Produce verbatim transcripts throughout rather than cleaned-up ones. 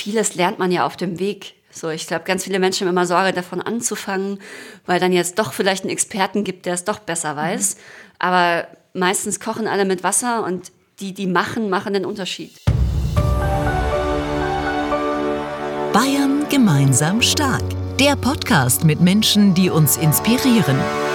vieles lernt man ja auf dem Weg. So, ich glaube, ganz viele Menschen haben immer Sorge, davon anzufangen, weil dann jetzt doch vielleicht einen Experten gibt, der es doch besser weiß. Mhm. Aber meistens kochen alle mit Wasser und die, die machen, machen den Unterschied. Bayern gemeinsam stark. Der Podcast mit Menschen, die uns inspirieren.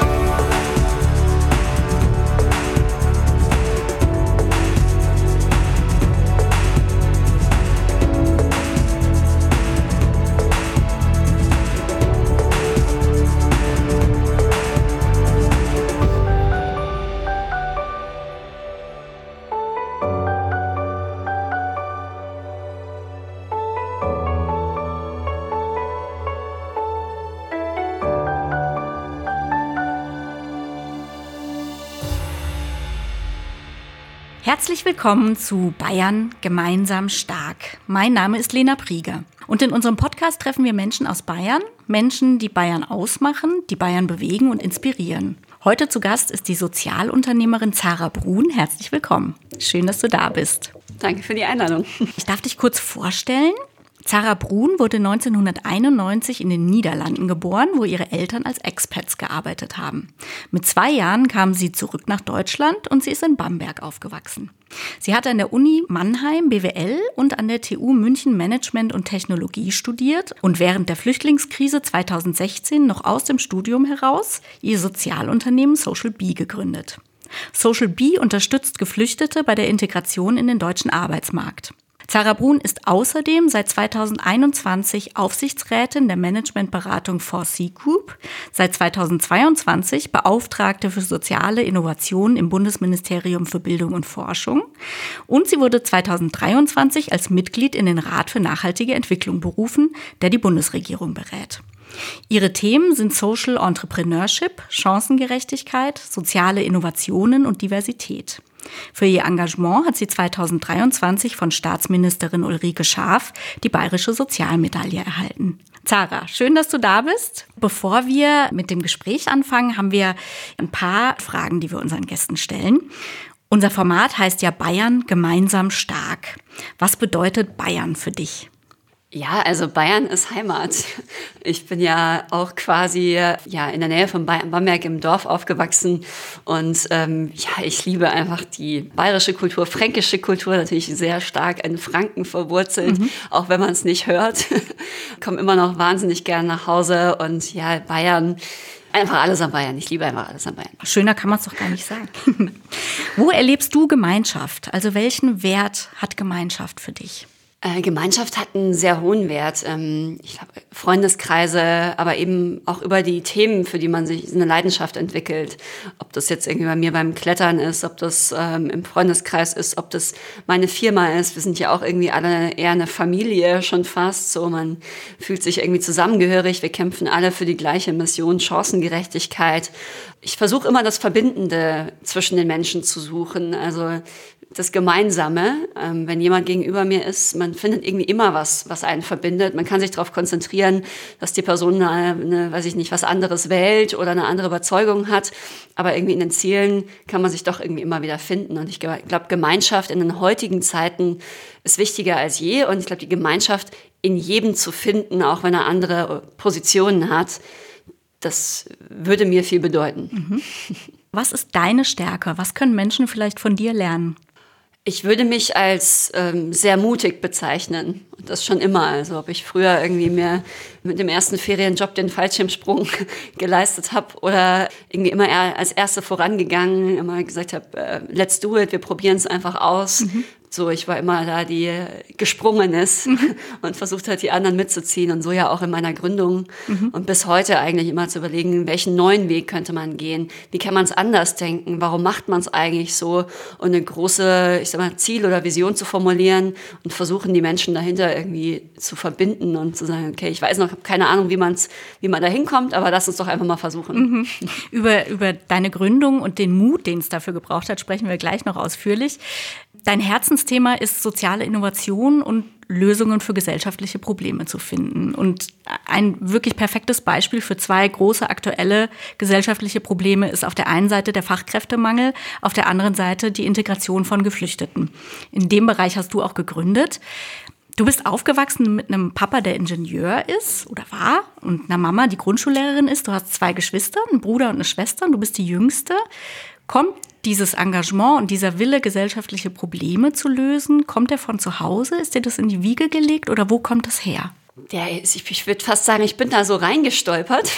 Herzlich willkommen zu Bayern gemeinsam stark. Mein Name ist Lena Prieger und in unserem Podcast treffen wir Menschen aus Bayern, Menschen, die Bayern ausmachen, die Bayern bewegen und inspirieren. Heute zu Gast ist die Sozialunternehmerin Zara Brun. Herzlich willkommen. Schön, dass du da bist. Danke für die Einladung. Ich darf dich kurz vorstellen. Zara Brun wurde neunzehnhunderteinundneunzig in den Niederlanden geboren, wo ihre Eltern als Expats gearbeitet haben. Mit zwei Jahren kam sie zurück nach Deutschland und sie ist in Bamberg aufgewachsen. Sie hat an der Uni Mannheim B W L und an der T U München Management und Technologie studiert und während der Flüchtlingskrise zweitausendsechzehn noch aus dem Studium heraus ihr Sozialunternehmen Social Bee gegründet. Social Bee unterstützt Geflüchtete bei der Integration in den deutschen Arbeitsmarkt. Zara Brun ist außerdem seit zweitausendeinundzwanzig Aufsichtsrätin der Managementberatung four C Group, seit zweitausendzweiundzwanzig Beauftragte für soziale Innovationen im Bundesministerium für Bildung und Forschung und sie wurde zweitausenddreiundzwanzig als Mitglied in den Rat für nachhaltige Entwicklung berufen, der die Bundesregierung berät. Ihre Themen sind Social Entrepreneurship, Chancengerechtigkeit, soziale Innovationen und Diversität. Für ihr Engagement hat sie zweitausenddreiundzwanzig von Staatsministerin Ulrike Schaaf die Bayerische Sozialmedaille erhalten. Zara, schön, dass du da bist. Bevor wir mit dem Gespräch anfangen, haben wir ein paar Fragen, die wir unseren Gästen stellen. Unser Format heißt ja Bayern gemeinsam stark. Was bedeutet Bayern für dich? Ja, also Bayern ist Heimat. Ich bin ja auch quasi ja in der Nähe von Bamberg im Dorf aufgewachsen und ähm, ja, ich liebe einfach die bayerische Kultur, fränkische Kultur, natürlich sehr stark in Franken verwurzelt, mhm. auch wenn man es nicht hört. Komme immer noch wahnsinnig gern nach Hause und ja, Bayern, einfach alles an Bayern. Ich liebe einfach alles an Bayern. Schöner kann man es doch gar nicht sagen. Wo erlebst du Gemeinschaft? Also welchen Wert hat Gemeinschaft für dich? Gemeinschaft hat einen sehr hohen Wert. Ich glaube, Freundeskreise, aber eben auch über die Themen, für die man sich eine Leidenschaft entwickelt. Ob das jetzt irgendwie bei mir beim Klettern ist, ob das ähm, im Freundeskreis ist, ob das meine Firma ist. Wir sind ja auch irgendwie alle eher eine Familie schon fast. So, man fühlt sich irgendwie zusammengehörig. Wir kämpfen alle für die gleiche Mission, Chancengerechtigkeit. Ich versuche immer das Verbindende zwischen den Menschen zu suchen. Also das Gemeinsame, ähm, wenn jemand gegenüber mir ist, man findet irgendwie immer was, was einen verbindet. Man kann sich darauf konzentrieren, dass die Person eine, eine, weiß ich nicht, was anderes wählt oder eine andere Überzeugung hat. Aber irgendwie in den Zielen kann man sich doch irgendwie immer wieder finden. Und ich glaube, Gemeinschaft in den heutigen Zeiten ist wichtiger als je. Und ich glaube, die Gemeinschaft in jedem zu finden, auch wenn er andere Positionen hat, das würde mir viel bedeuten. Mhm. Was ist deine Stärke? Was können Menschen vielleicht von dir lernen? Ich würde mich als ähm, sehr mutig bezeichnen. Und das schon immer. Also ob ich früher irgendwie mir mit dem ersten Ferienjob den Fallschirmsprung geleistet habe oder irgendwie immer eher als Erste vorangegangen, immer gesagt habe, äh, let's do it, wir probieren es einfach aus. Mhm. So, ich war immer da, die gesprungen ist mhm. und versucht hat, die anderen mitzuziehen. Und so ja auch in meiner Gründung. Mhm. Und bis heute eigentlich immer zu überlegen, welchen neuen Weg könnte man gehen? Wie kann man es anders denken? Warum macht man es eigentlich so? Und eine große, ich sag mal, Ziel oder Vision zu formulieren und versuchen, die Menschen dahinter irgendwie zu verbinden und zu sagen, okay, ich weiß noch, habe keine Ahnung, wie man's, wie man da hinkommt, aber lass uns doch einfach mal versuchen. Mhm. Über, über deine Gründung und den Mut, den es dafür gebraucht hat, sprechen wir gleich noch ausführlich. Dein Herzensthema ist soziale Innovation und Lösungen für gesellschaftliche Probleme zu finden. Und ein wirklich perfektes Beispiel für zwei große aktuelle gesellschaftliche Probleme ist auf der einen Seite der Fachkräftemangel, auf der anderen Seite die Integration von Geflüchteten. In dem Bereich hast du auch gegründet. Du bist aufgewachsen mit einem Papa, der Ingenieur ist oder war und einer Mama, die Grundschullehrerin ist. Du hast zwei Geschwister, einen Bruder und eine Schwester und du bist die Jüngste. Kommt dieses Engagement und dieser Wille, gesellschaftliche Probleme zu lösen, kommt der von zu Hause? Ist dir das in die Wiege gelegt oder wo kommt das her? Ja, ich, ich würde fast sagen, ich bin da so reingestolpert.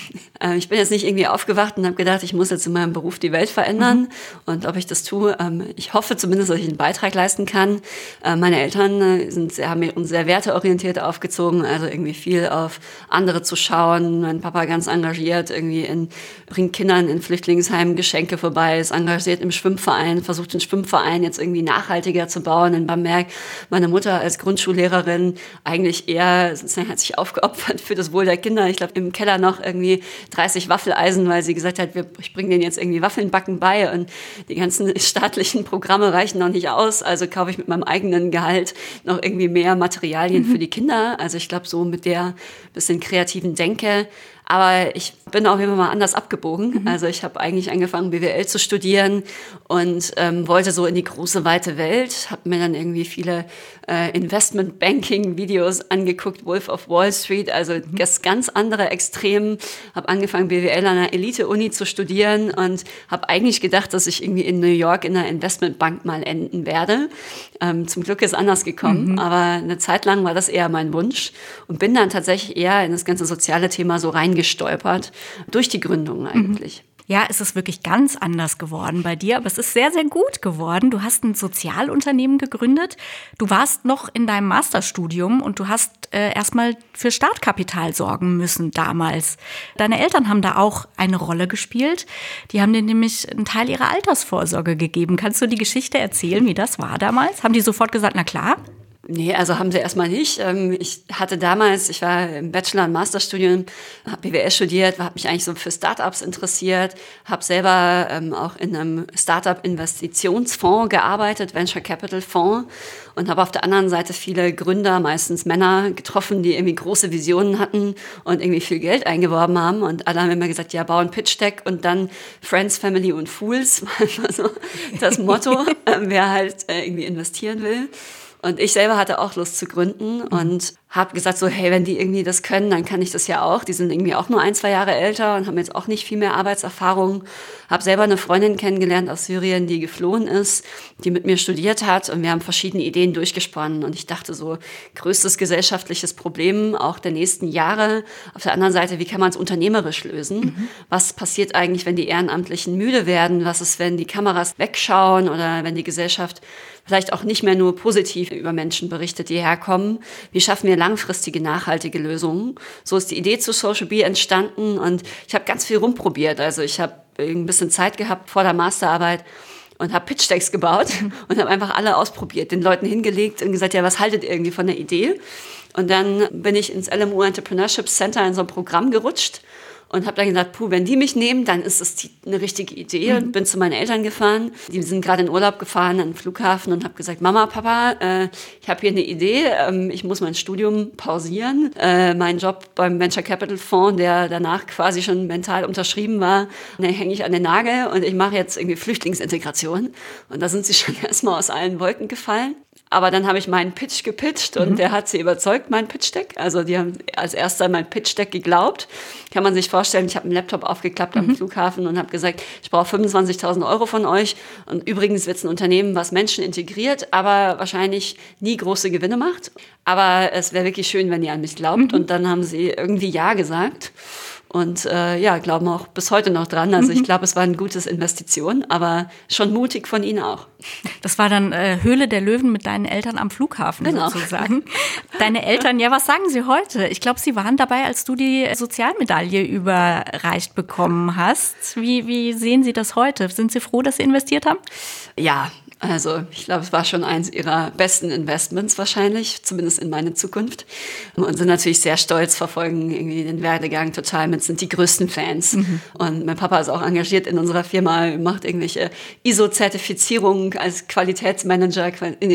Ich bin jetzt nicht irgendwie aufgewacht und habe gedacht, ich muss jetzt in meinem Beruf die Welt verändern. Mhm. Und ob ich das tue, ich hoffe zumindest, dass ich einen Beitrag leisten kann. Meine Eltern sind sehr, haben uns sehr werteorientiert aufgezogen, also irgendwie viel auf andere zu schauen. Mein Papa ganz engagiert, irgendwie in, bringt Kindern in Flüchtlingsheimen Geschenke vorbei, ist engagiert im Schwimmverein, versucht den Schwimmverein jetzt irgendwie nachhaltiger zu bauen in Bamberg. Meine Mutter als Grundschullehrerin eigentlich eher sozusagen hat sich aufgeopfert für das Wohl der Kinder. Ich glaube, im Keller noch irgendwie dreißig Waffeleisen, weil sie gesagt hat, wir, ich bringe denen jetzt irgendwie Waffeln backen bei und die ganzen staatlichen Programme reichen noch nicht aus. Also kaufe ich mit meinem eigenen Gehalt noch irgendwie mehr Materialien mhm. für die Kinder. Also ich glaube, so mit der bisschen kreativen Denke. Aber ich bin auch immer mal anders abgebogen. Mhm. Also ich habe eigentlich angefangen, B W L zu studieren und ähm, wollte so in die große, weite Welt. Habe mir dann irgendwie viele äh, Investment-Banking-Videos angeguckt, Wolf of Wall Street, also mhm. das ganz andere Extrem. Habe angefangen, B W L an einer Elite-Uni zu studieren und habe eigentlich gedacht, dass ich irgendwie in New York in einer Investmentbank mal enden werde. Ähm, zum Glück ist anders gekommen, mhm. aber eine Zeit lang war das eher mein Wunsch und bin dann tatsächlich eher in das ganze soziale Thema so reingestolpert, durch die Gründung eigentlich. Ja, es ist wirklich ganz anders geworden bei dir, aber es ist sehr, sehr gut geworden. Du hast ein Sozialunternehmen gegründet. Du warst noch in deinem Masterstudium und du hast äh, erstmal für Startkapital sorgen müssen damals. Deine Eltern haben da auch eine Rolle gespielt. Die haben dir nämlich einen Teil ihrer Altersvorsorge gegeben. Kannst du die Geschichte erzählen, wie das war damals? Haben die sofort gesagt, na klar? Nee, also haben sie erstmal nicht. Ich hatte damals, ich war im Bachelor- und Masterstudium, habe B W L studiert, habe mich eigentlich so für Startups interessiert, habe selber ähm, auch in einem Startup-Investitionsfonds gearbeitet, Venture Capital Fonds, und habe auf der anderen Seite viele Gründer, meistens Männer, getroffen, die irgendwie große Visionen hatten und irgendwie viel Geld eingeworben haben. Und alle haben immer gesagt, ja, bau ein Pitch-Deck und dann Friends, Family und Fools, war immer so das Motto, wer halt äh, irgendwie investieren will. Und ich selber hatte auch Lust zu gründen und habe gesagt so, hey, wenn die irgendwie das können, dann kann ich das ja auch. Die sind irgendwie auch nur ein, zwei Jahre älter und haben jetzt auch nicht viel mehr Arbeitserfahrung. Habe selber eine Freundin kennengelernt aus Syrien, die geflohen ist, die mit mir studiert hat und wir haben verschiedene Ideen durchgesponnen. Und ich dachte so, größtes gesellschaftliches Problem auch der nächsten Jahre. Auf der anderen Seite, wie kann man es unternehmerisch lösen? Mhm. Was passiert eigentlich, wenn die Ehrenamtlichen müde werden? Was ist, wenn die Kameras wegschauen oder wenn die Gesellschaft vielleicht auch nicht mehr nur positiv über Menschen berichtet, die herkommen? Wie schaffen wir langfristige, nachhaltige Lösungen? So ist die Idee zu Social Bee entstanden und ich habe ganz viel rumprobiert. Also ich habe ein bisschen Zeit gehabt vor der Masterarbeit und habe Pitch-Decks gebaut und habe einfach alle ausprobiert, den Leuten hingelegt und gesagt, ja, was haltet ihr irgendwie von der Idee? Und dann bin ich ins L M U Entrepreneurship Center in so ein Programm gerutscht und habe dann gesagt, puh, wenn die mich nehmen, dann ist das eine richtige Idee. Und bin zu meinen Eltern gefahren. Die sind gerade in Urlaub gefahren an den Flughafen und habe gesagt, Mama, Papa, äh, ich habe hier eine Idee. Ähm, ich muss mein Studium pausieren. Äh, mein Job beim Venture Capital Fonds, der danach quasi schon mental unterschrieben war, den hänge ich an den Nagel und ich mache jetzt irgendwie Flüchtlingsintegration. Und da sind sie schon erstmal aus allen Wolken gefallen. Aber dann habe ich meinen Pitch gepitcht und mhm. der hat sie überzeugt, mein Pitch-Deck. Also die haben als erster mein Pitch-Deck geglaubt. Kann man sich vorstellen, ich habe einen Laptop aufgeklappt mhm. am Flughafen und habe gesagt, ich brauche fünfundzwanzigtausend Euro von euch. Und übrigens wird es ein Unternehmen, was Menschen integriert, aber wahrscheinlich nie große Gewinne macht. Aber es wäre wirklich schön, wenn ihr an mich glaubt. Mhm. Und dann haben sie irgendwie Ja gesagt. Und äh, ja, glauben auch bis heute noch dran. Also ich glaube, es war eine gute Investition, aber schon mutig von ihnen auch. Das war dann äh, Höhle der Löwen mit deinen Eltern am Flughafen genau. sozusagen. Deine Eltern, ja, was sagen sie heute? Ich glaube, sie waren dabei, als du die Sozialmedaille überreicht bekommen hast. Wie, wie sehen sie das heute? Sind sie froh, dass sie investiert haben? Ja, also ich glaube, es war schon eins ihrer besten Investments wahrscheinlich, zumindest in meine Zukunft. Und sind natürlich sehr stolz, verfolgen irgendwie den Werdegang total mit, sind die größten Fans. Mhm. Und mein Papa ist auch engagiert in unserer Firma, macht irgendwelche I S O-Zertifizierungen als Qualitätsmanager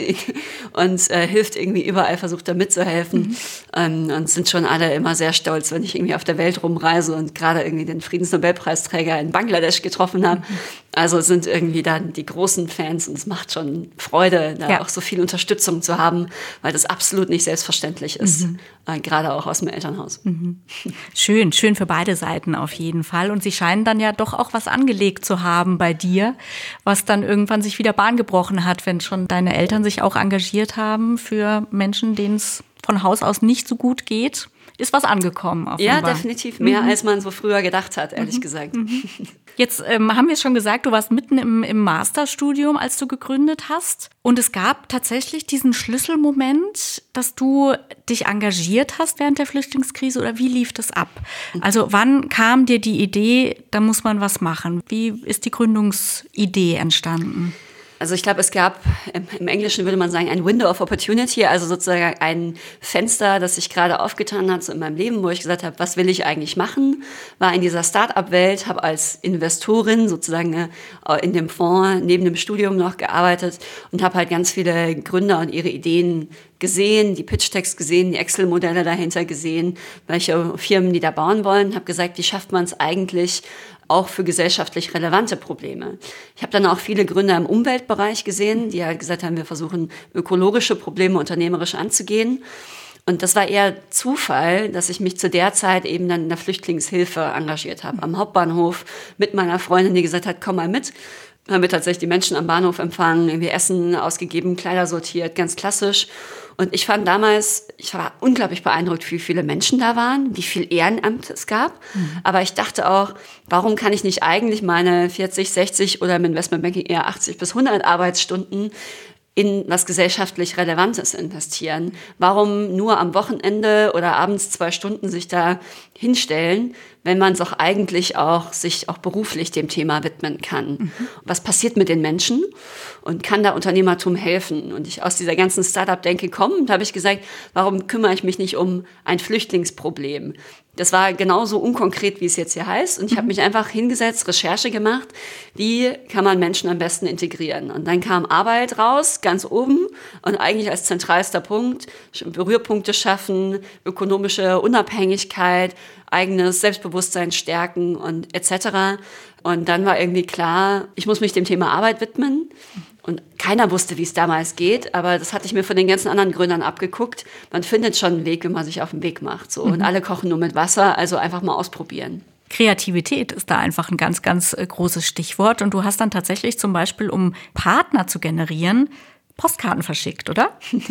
und äh, hilft irgendwie überall, versucht da mitzuhelfen. Mhm. Ähm, und sind schon alle immer sehr stolz, wenn ich irgendwie auf der Welt rumreise und gerade irgendwie den Friedensnobelpreisträger in Bangladesch getroffen habe. Mhm. Also es sind irgendwie dann die großen Fans und es macht schon Freude, da ja. auch so viel Unterstützung zu haben, weil das absolut nicht selbstverständlich ist, mhm. äh, gerade auch aus dem Elternhaus. Mhm. Schön, schön für beide Seiten auf jeden Fall. Und sie scheinen dann ja doch auch was angelegt zu haben bei dir, was dann irgendwann sich wieder Bahn gebrochen hat, wenn schon deine Eltern sich auch engagiert haben für Menschen, denen es von Haus aus nicht so gut geht. Ist was angekommen offenbar. Ja, definitiv. Mehr, mhm. als man so früher gedacht hat, ehrlich mhm. gesagt. Mhm. Jetzt ähm, haben wir es schon gesagt, du warst mitten im, im Masterstudium, als du gegründet hast. Und es gab tatsächlich diesen Schlüsselmoment, dass du dich engagiert hast während der Flüchtlingskrise. Oder wie lief das ab? Also wann kam dir die Idee, da muss man was machen? Wie ist die Gründungsidee entstanden? Also ich glaube, es gab, im Englischen würde man sagen, ein Window of Opportunity, also sozusagen ein Fenster, das sich gerade aufgetan hat so in meinem Leben, wo ich gesagt habe, was will ich eigentlich machen? War in dieser Start-up-Welt, habe als Investorin sozusagen in dem Fonds neben dem Studium noch gearbeitet und habe halt ganz viele Gründer und ihre Ideen gesehen, die Pitch-Decks gesehen, die Excel-Modelle dahinter gesehen, welche Firmen die da bauen wollen, habe gesagt, wie schafft man es eigentlich, auch für gesellschaftlich relevante Probleme. Ich habe dann auch viele Gründer im Umweltbereich gesehen, die halt gesagt haben, wir versuchen ökologische Probleme unternehmerisch anzugehen. Und das war eher Zufall, dass ich mich zu der Zeit eben dann in der Flüchtlingshilfe engagiert habe. Am Hauptbahnhof mit meiner Freundin, die gesagt hat, komm mal mit. Haben wir tatsächlich die Menschen am Bahnhof empfangen, irgendwie Essen ausgegeben, Kleider sortiert, ganz klassisch. Und ich fand damals, ich war unglaublich beeindruckt, wie viele Menschen da waren, wie viel Ehrenamt es gab. Mhm. Aber ich dachte auch, warum kann ich nicht eigentlich meine vierzig, sechzig oder im Investmentbanking eher achtzig bis hundert Arbeitsstunden in was gesellschaftlich Relevantes investieren? Warum nur am Wochenende oder abends zwei Stunden sich da hinstellen, wenn man es auch eigentlich auch sich auch beruflich dem Thema widmen kann? Mhm. Was passiert mit den Menschen und kann da Unternehmertum helfen? Und ich aus dieser ganzen Startup-Denke komme, und habe ich gesagt, warum kümmere ich mich nicht um ein Flüchtlingsproblem? Das war genauso unkonkret, wie es jetzt hier heißt. Und ich habe mich einfach hingesetzt, Recherche gemacht, wie kann man Menschen am besten integrieren. Und dann kam Arbeit raus, ganz oben. Und eigentlich als zentralster Punkt, Berührpunkte schaffen, ökonomische Unabhängigkeit, eigenes Selbstbewusstsein stärken und et cetera. Und dann war irgendwie klar, ich muss mich dem Thema Arbeit widmen. Und keiner wusste, wie es damals geht, aber das hatte ich mir von den ganzen anderen Gründern abgeguckt. Man findet schon einen Weg, wenn man sich auf den Weg macht. So. Mhm. Und alle kochen nur mit Wasser, also einfach mal ausprobieren. Kreativität ist da einfach ein ganz, ganz großes Stichwort. Und du hast dann tatsächlich zum Beispiel, um Partner zu generieren, Postkarten verschickt, oder?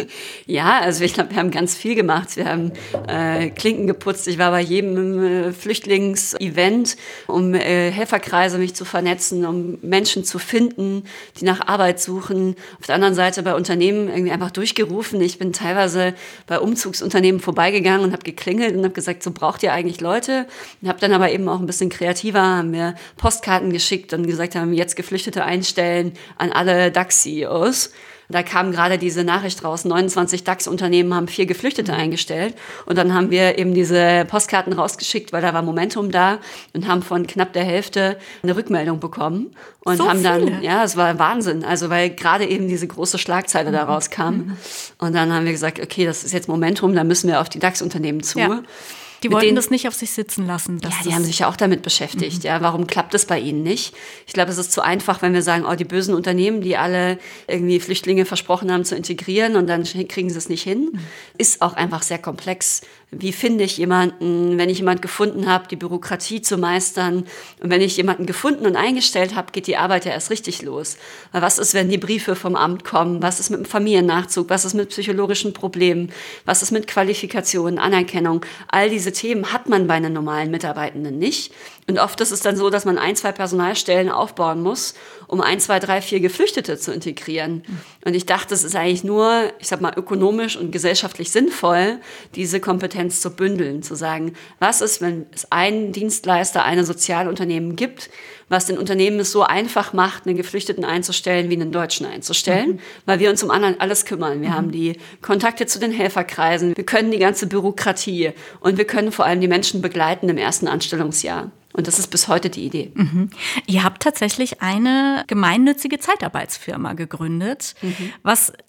Ja, also ich glaube, wir haben ganz viel gemacht. Wir haben äh, Klinken geputzt. Ich war bei jedem äh, Flüchtlingsevent, um äh, Helferkreise mich zu vernetzen, um Menschen zu finden, die nach Arbeit suchen. Auf der anderen Seite bei Unternehmen irgendwie einfach durchgerufen. Ich bin teilweise bei Umzugsunternehmen vorbeigegangen und habe geklingelt und habe gesagt, so braucht ihr eigentlich Leute? Und habe dann aber eben auch ein bisschen kreativer, haben mir Postkarten geschickt und gesagt, haben jetzt Geflüchtete einstellen an alle DAX-C E Os. Da kam gerade diese Nachricht raus, neunundzwanzig DAX-Unternehmen haben vier Geflüchtete eingestellt. Und dann haben wir eben diese Postkarten rausgeschickt, weil da war Momentum da und haben von knapp der Hälfte eine Rückmeldung bekommen. Und so haben dann, viele. Ja, es war Wahnsinn. Also, weil gerade eben diese große Schlagzeile mhm. da rauskam. Mhm. Und dann haben wir gesagt, okay, das ist jetzt Momentum, da müssen wir auf die DAX-Unternehmen zu. Ja. Die wollten denen, das nicht auf sich sitzen lassen. Ja, die haben sich ja auch damit beschäftigt. Mhm. Ja, warum klappt das bei ihnen nicht? Ich glaube, es ist zu einfach, wenn wir sagen, oh, die bösen Unternehmen, die alle irgendwie Flüchtlinge versprochen haben zu integrieren und dann kriegen sie es nicht hin. Mhm. Ist auch einfach sehr komplex. Wie finde ich jemanden, wenn ich jemanden gefunden habe, die Bürokratie zu meistern? Und wenn ich jemanden gefunden und eingestellt habe, geht die Arbeit ja erst richtig los. Weil was ist, wenn die Briefe vom Amt kommen? Was ist mit dem Familiennachzug? Was ist mit psychologischen Problemen? Was ist mit Qualifikation, Anerkennung? All diese Themen hat man bei einem normalen Mitarbeitenden nicht. Und oft ist es dann so, dass man ein, zwei Personalstellen aufbauen muss, um ein, zwei, drei, vier Geflüchtete zu integrieren. Und ich dachte, es ist eigentlich nur, ich sag mal, ökonomisch und gesellschaftlich sinnvoll, diese Kompetenz zu bündeln, zu sagen, was ist, wenn es einen Dienstleister, eine Sozialunternehmen gibt, was den Unternehmen es so einfach macht, einen Geflüchteten einzustellen, wie einen Deutschen einzustellen, mhm. weil wir uns um anderen alles kümmern. Wir mhm. haben die Kontakte zu den Helferkreisen, wir können die ganze Bürokratie und wir können vor allem die Menschen begleiten im ersten Anstellungsjahr. Und das ist bis heute die Idee. Mhm. Ihr habt tatsächlich eine gemeinnützige Zeitarbeitsfirma gegründet, mhm. was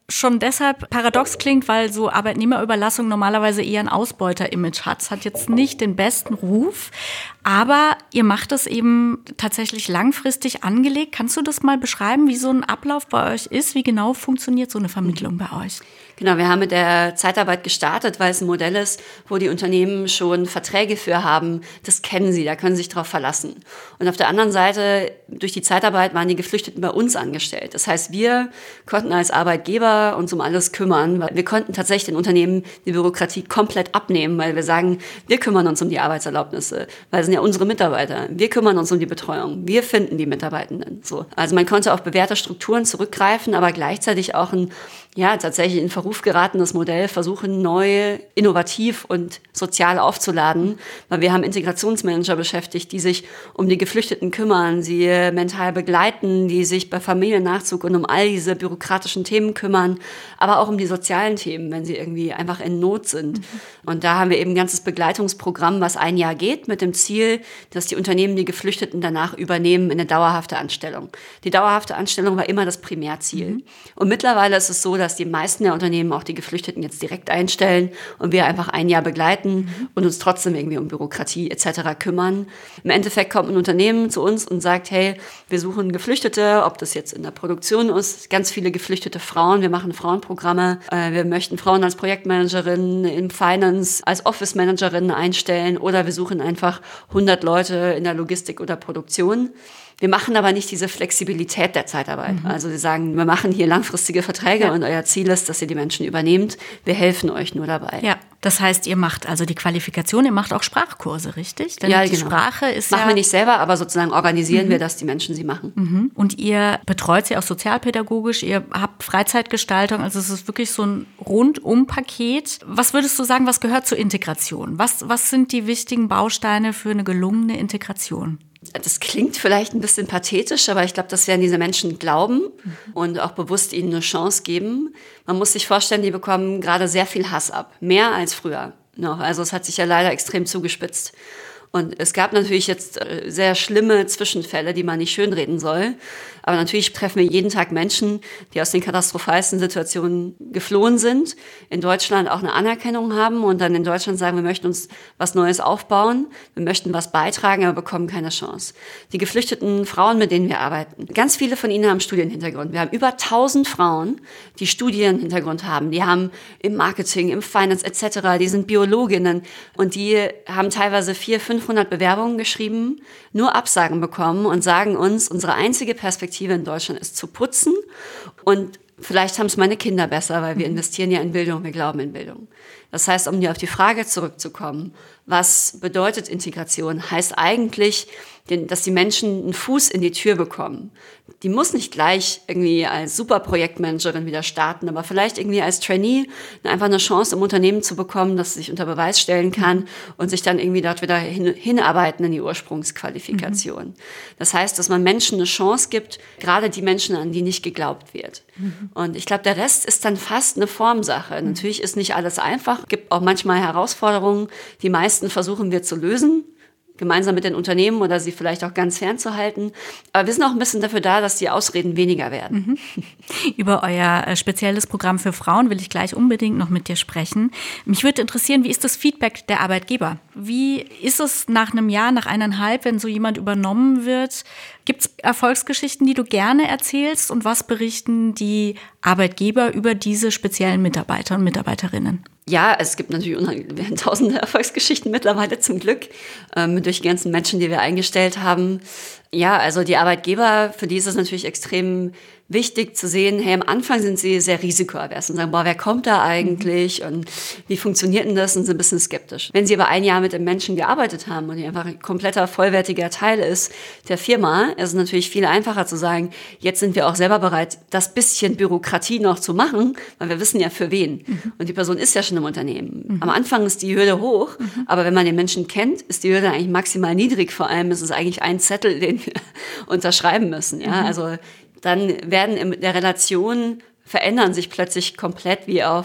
schon deshalb paradox klingt, weil so Arbeitnehmerüberlassung normalerweise eher ein Ausbeuter-Image hat. Es hat jetzt nicht den besten Ruf, aber ihr macht es eben tatsächlich langfristig angelegt. Kannst du das mal beschreiben, wie so ein Ablauf bei euch ist? Wie genau funktioniert so eine Vermittlung bei euch? Genau, wir haben mit der Zeitarbeit gestartet, weil es ein Modell ist, wo die Unternehmen schon Verträge für haben. Das kennen sie, da können sie sich drauf verlassen. Und auf der anderen Seite, durch die Zeitarbeit waren die Geflüchteten bei uns angestellt. Das heißt, wir konnten als Arbeitgeber uns um alles kümmern, weil wir konnten tatsächlich den Unternehmen die Bürokratie komplett abnehmen, weil wir sagen, wir kümmern uns um die Arbeitserlaubnisse, weil es sind ja unsere Mitarbeiter. Wir kümmern uns um die Betreuung. Wir finden die Mitarbeitenden. So. Also man konnte auf bewährte Strukturen zurückgreifen, aber gleichzeitig auch ein ja, tatsächlich in Verruf geratenes Modell versuchen, neu, innovativ und sozial aufzuladen, weil wir haben Integrationsmanager beschäftigt, die sich um die Geflüchteten kümmern, sie mental begleiten, die sich bei Familiennachzug und um all diese bürokratischen Themen kümmern, aber auch um die sozialen Themen, wenn sie irgendwie einfach in Not sind. Mhm. Und da haben wir eben ein ganzes Begleitungsprogramm, was ein Jahr geht, mit dem Ziel, dass die Unternehmen die Geflüchteten danach übernehmen in eine dauerhafte Anstellung. Die dauerhafte Anstellung war immer das Primärziel. Mhm. Und mittlerweile ist es so, dass die meisten der Unternehmen auch die Geflüchteten jetzt direkt einstellen und wir einfach ein Jahr begleiten mhm. und uns trotzdem irgendwie um Bürokratie et cetera kümmern. Im Endeffekt kommt ein Unternehmen zu uns und sagt, hey, wir suchen Geflüchtete, ob das jetzt in der Produktion ist, ganz viele geflüchtete Frauen, wir machen Frauenprogramme, äh, wir möchten Frauen als Projektmanagerin, im Finance, als Office-Managerin einstellen oder wir suchen einfach hundert Leute in der Logistik oder Produktion. Wir machen aber nicht diese Flexibilität der Zeitarbeit. Mhm. Also wir sagen, wir machen hier langfristige Verträge ja. und euer Ziel ist, dass ihr die Menschen übernehmt. Wir helfen euch nur dabei. Ja, das heißt, ihr macht also die Qualifikation, ihr macht auch Sprachkurse, richtig? Denn ja, die genau. Sprache ist Machen ja wir nicht selber, aber sozusagen organisieren mhm. wir, dass die Menschen sie machen. Mhm. Und ihr betreut sie auch sozialpädagogisch, ihr habt Freizeitgestaltung, also es ist wirklich so ein Rundum-Paket. Was würdest du sagen, was gehört zur Integration? Was, was sind die wichtigen Bausteine für eine gelungene Integration? Das klingt vielleicht ein bisschen pathetisch, aber ich glaube, das werden diese Menschen glauben mhm. und auch bewusst ihnen eine Chance geben. Man muss sich vorstellen, die bekommen gerade sehr viel Hass ab. Mehr als früher noch. Also es hat sich ja leider extrem zugespitzt. Und es gab natürlich jetzt sehr schlimme Zwischenfälle, die man nicht schönreden soll. Aber natürlich treffen wir jeden Tag Menschen, die aus den katastrophalsten Situationen geflohen sind, in Deutschland auch eine Anerkennung haben und dann in Deutschland sagen, wir möchten uns was Neues aufbauen, wir möchten was beitragen, aber bekommen keine Chance. Die geflüchteten Frauen, mit denen wir arbeiten, ganz viele von ihnen haben Studienhintergrund. Wir haben über tausend Frauen, die Studienhintergrund haben. Die haben im Marketing, im Finance et cetera, die sind Biologinnen und die haben teilweise vierhundert, fünfhundert Bewerbungen geschrieben, nur Absagen bekommen und sagen uns, unsere einzige Perspektive in Deutschland ist zu putzen und vielleicht haben es meine Kinder besser, weil wir investieren ja in Bildung, wir glauben in Bildung. Das heißt, um dir auf die Frage zurückzukommen, was bedeutet Integration, heißt eigentlich, dass die Menschen einen Fuß in die Tür bekommen. Die muss nicht gleich irgendwie als Superprojektmanagerin wieder starten, aber vielleicht irgendwie als Trainee einfach eine Chance im Unternehmen zu bekommen, dass sie sich unter Beweis stellen kann und sich dann irgendwie dort wieder hin, hinarbeiten in die Ursprungsqualifikation. Mhm. Das heißt, dass man Menschen eine Chance gibt, gerade die Menschen, an die nicht geglaubt wird. Mhm. Und ich glaube, der Rest ist dann fast eine Formsache. Mhm. Natürlich ist nicht alles einfach, gibt auch manchmal Herausforderungen, die meisten versuchen wir zu lösen, gemeinsam mit den Unternehmen oder sie vielleicht auch ganz fernzuhalten. Aber wir sind auch ein bisschen dafür da, dass die Ausreden weniger werden. Mhm. Über euer spezielles Programm für Frauen will ich gleich unbedingt noch mit dir sprechen. Mich würde interessieren, wie ist das Feedback der Arbeitgeber? Wie ist es nach einem Jahr, nach eineinhalb, wenn so jemand übernommen wird? Gibt es Erfolgsgeschichten, die du gerne erzählst? Und was berichten die Arbeitgeber über diese speziellen Mitarbeiter und Mitarbeiterinnen? Ja, es gibt natürlich tausende Erfolgsgeschichten mittlerweile zum Glück, ähm, durch die ganzen Menschen, die wir eingestellt haben. Ja, also die Arbeitgeber, für die ist es natürlich extrem wichtig zu sehen, hey, am Anfang sind sie sehr risikoavers und sagen, boah, wer kommt da eigentlich mhm. und wie funktioniert denn das, und sind ein bisschen skeptisch. Wenn sie aber ein Jahr mit dem Menschen gearbeitet haben und die einfach ein kompletter, vollwertiger Teil ist der Firma, ist es natürlich viel einfacher zu sagen, jetzt sind wir auch selber bereit, das bisschen Bürokratie noch zu machen, weil wir wissen ja für wen. Mhm. Und die Person ist ja schon im Unternehmen. Mhm. Am Anfang ist die Hürde hoch, mhm. aber wenn man den Menschen kennt, ist die Hürde eigentlich maximal niedrig. Vor allem ist es eigentlich ein Zettel, den wir unterschreiben müssen. Ja, mhm. also dann werden in der Relation, verändern sich plötzlich komplett, wie auf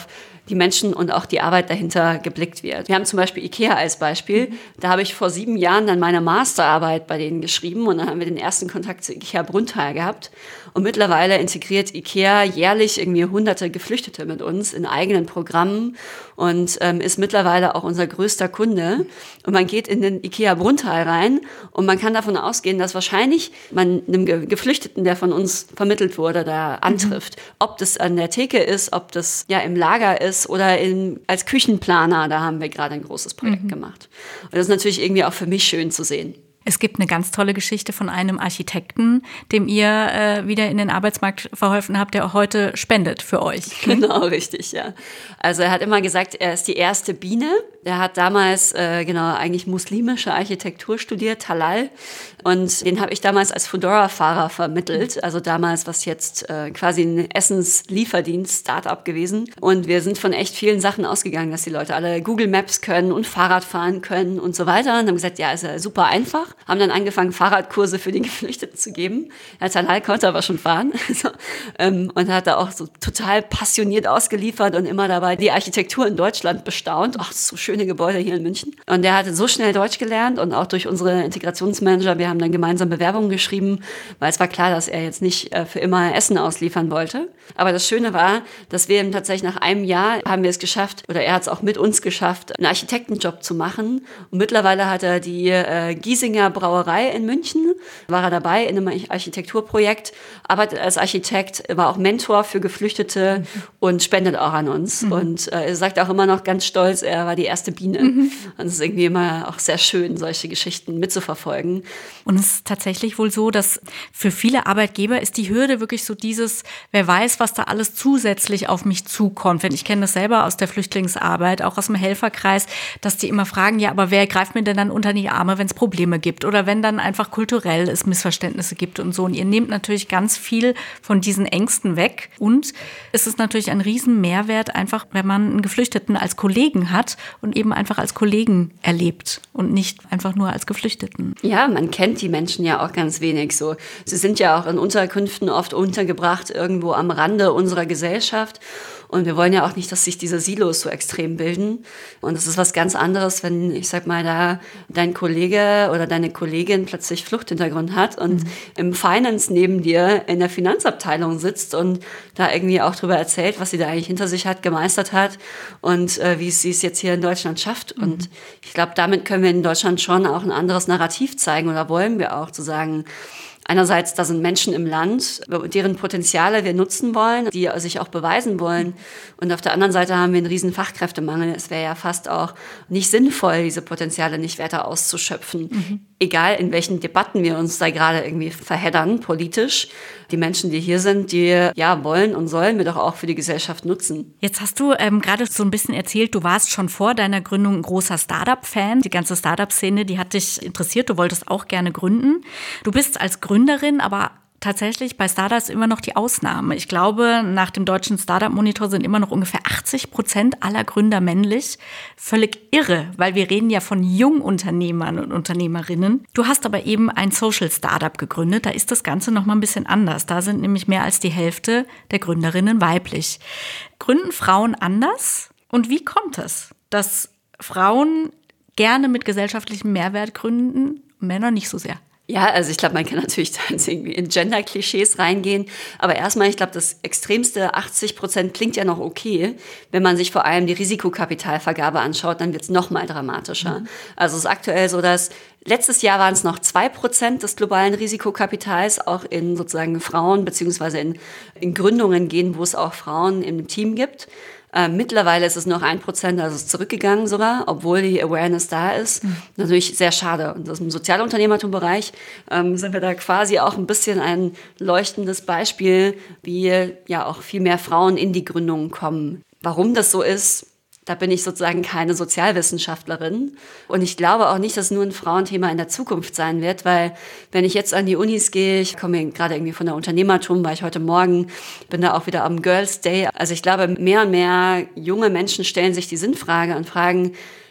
die Menschen und auch die Arbeit dahinter geblickt wird. Wir haben zum Beispiel IKEA als Beispiel. Da habe ich vor sieben Jahren dann meine Masterarbeit bei denen geschrieben und dann haben wir den ersten Kontakt zu IKEA Brunnthal gehabt. Und mittlerweile integriert IKEA jährlich irgendwie hunderte Geflüchtete mit uns in eigenen Programmen und ähm, ist mittlerweile auch unser größter Kunde. Und man geht in den IKEA Brunnthal rein und man kann davon ausgehen, dass wahrscheinlich man einem Ge- Geflüchteten, der von uns vermittelt wurde, da antrifft. Mhm. Ob das an der Theke ist, ob das ja im Lager ist oder in, als Küchenplaner, da haben wir gerade ein großes Projekt mhm. gemacht. Und das ist natürlich irgendwie auch für mich schön zu sehen. Es gibt eine ganz tolle Geschichte von einem Architekten, dem ihr äh, wieder in den Arbeitsmarkt verholfen habt, der auch heute spendet für euch. Genau, richtig, ja. Also er hat immer gesagt, er ist die erste Biene. Er hat damals äh, genau eigentlich muslimische Architektur studiert, Talal. Und den habe ich damals als Foodora-Fahrer vermittelt. Also damals, was jetzt äh, quasi ein Essenslieferdienst, Start-up gewesen. Und wir sind von echt vielen Sachen ausgegangen, dass die Leute alle Google Maps können und Fahrrad fahren können und so weiter. Und haben gesagt, ja, ist ja super einfach. Haben dann angefangen, Fahrradkurse für die Geflüchteten zu geben. Herr Talal konnte aber schon fahren. so, ähm, und hat da auch so total passioniert ausgeliefert und immer dabei die Architektur in Deutschland bestaunt. Ach, so schöne Gebäude hier in München. Und der hatte so schnell Deutsch gelernt und auch durch unsere Integrationsmanager, wir haben dann gemeinsam Bewerbungen geschrieben, weil es war klar, dass er jetzt nicht äh, für immer Essen ausliefern wollte. Aber das Schöne war, dass wir ihm tatsächlich nach einem Jahr haben wir es geschafft, oder er hat es auch mit uns geschafft, einen Architektenjob zu machen. Und mittlerweile hat er die äh, Giesinger Brauerei in München, war er dabei in einem Architekturprojekt, arbeitet als Architekt, war auch Mentor für Geflüchtete mhm. und spendet auch an uns. Mhm. Und äh, er sagt auch immer noch ganz stolz, er war die erste Biene. Mhm. Und es ist irgendwie immer auch sehr schön, solche Geschichten mitzuverfolgen. Und es ist tatsächlich wohl so, dass für viele Arbeitgeber ist die Hürde wirklich so dieses, wer weiß, was da alles zusätzlich auf mich zukommt. Wenn ich kenne das selber aus der Flüchtlingsarbeit, auch aus dem Helferkreis, dass die immer fragen, ja, aber wer greift mir denn dann unter die Arme, wenn es Probleme gibt oder wenn dann einfach kulturell es Missverständnisse gibt und so. Und ihr nehmt natürlich ganz viel von diesen Ängsten weg. Und es ist natürlich ein riesen Mehrwert einfach, wenn man einen Geflüchteten als Kollegen hat und eben einfach als Kollegen erlebt und nicht einfach nur als Geflüchteten. Ja, man kennt die Menschen ja auch ganz wenig so. Sie sind ja auch in Unterkünften oft untergebracht, irgendwo am Rande unserer Gesellschaft. Und wir wollen ja auch nicht, dass sich diese Silos so extrem bilden. Und es ist was ganz anderes, wenn, ich sag mal, da dein Kollege oder deine Kollegin plötzlich Fluchthintergrund hat und mhm. im Finance neben dir in der Finanzabteilung sitzt und da irgendwie auch drüber erzählt, was sie da eigentlich hinter sich hat, gemeistert hat und äh, wie sie es jetzt hier in Deutschland schafft. Mhm. Und ich glaube, damit können wir in Deutschland schon auch ein anderes Narrativ zeigen oder wollen wir auch, zu sagen, einerseits, da sind Menschen im Land, deren Potenziale wir nutzen wollen, die sich auch beweisen wollen. Und auf der anderen Seite haben wir einen riesen Fachkräftemangel. Es wäre ja fast auch nicht sinnvoll, diese Potenziale nicht weiter auszuschöpfen. Mhm. Egal, in welchen Debatten wir uns da gerade irgendwie verheddern, politisch. Die Menschen, die hier sind, die ja wollen und sollen wir doch auch für die Gesellschaft nutzen. Jetzt hast du ähm, gerade so ein bisschen erzählt, du warst schon vor deiner Gründung ein großer Startup-Fan. Die ganze Startup-Szene, die hat dich interessiert, du wolltest auch gerne gründen. Du bist als Gründerin aber tatsächlich bei Startups immer noch die Ausnahme. Ich glaube, nach dem deutschen Startup-Monitor sind immer noch ungefähr achtzig Prozent aller Gründer männlich. Völlig irre, weil wir reden ja von Jungunternehmern und Unternehmerinnen. Du hast aber eben ein Social-Startup gegründet. Da ist das Ganze noch mal ein bisschen anders. Da sind nämlich mehr als die Hälfte der Gründerinnen weiblich. Gründen Frauen anders? Und wie kommt es, dass Frauen gerne mit gesellschaftlichem Mehrwert gründen, Männer nicht so sehr? Ja, also ich glaube, man kann natürlich dann irgendwie in Gender-Klischees reingehen. Aber erstmal, ich glaube, das extremste achtzig Prozent klingt ja noch okay. Wenn man sich vor allem die Risikokapitalvergabe anschaut, dann wird es noch mal dramatischer. Mhm. Also es ist aktuell so, dass letztes Jahr waren es noch zwei Prozent des globalen Risikokapitals auch in sozusagen Frauen beziehungsweise in, in Gründungen gehen, wo es auch Frauen im Team gibt. Äh, mittlerweile ist es noch ein Prozent, also es ist zurückgegangen sogar, obwohl die Awareness da ist. Mhm. Natürlich sehr schade. Und im Sozialunternehmertum-Bereich ähm, sind wir da quasi auch ein bisschen ein leuchtendes Beispiel, wie ja auch viel mehr Frauen in die Gründung kommen. Warum das so ist, da bin ich sozusagen keine Sozialwissenschaftlerin. Und ich glaube auch nicht, dass es nur ein Frauenthema in der Zukunft sein wird, weil wenn ich jetzt an die Unis gehe, ich komme gerade irgendwie von der Unternehmertum, war ich heute Morgen, bin da auch wieder am Girls Day. Also ich glaube, mehr und mehr junge Menschen stellen sich die Sinnfrage und fragen,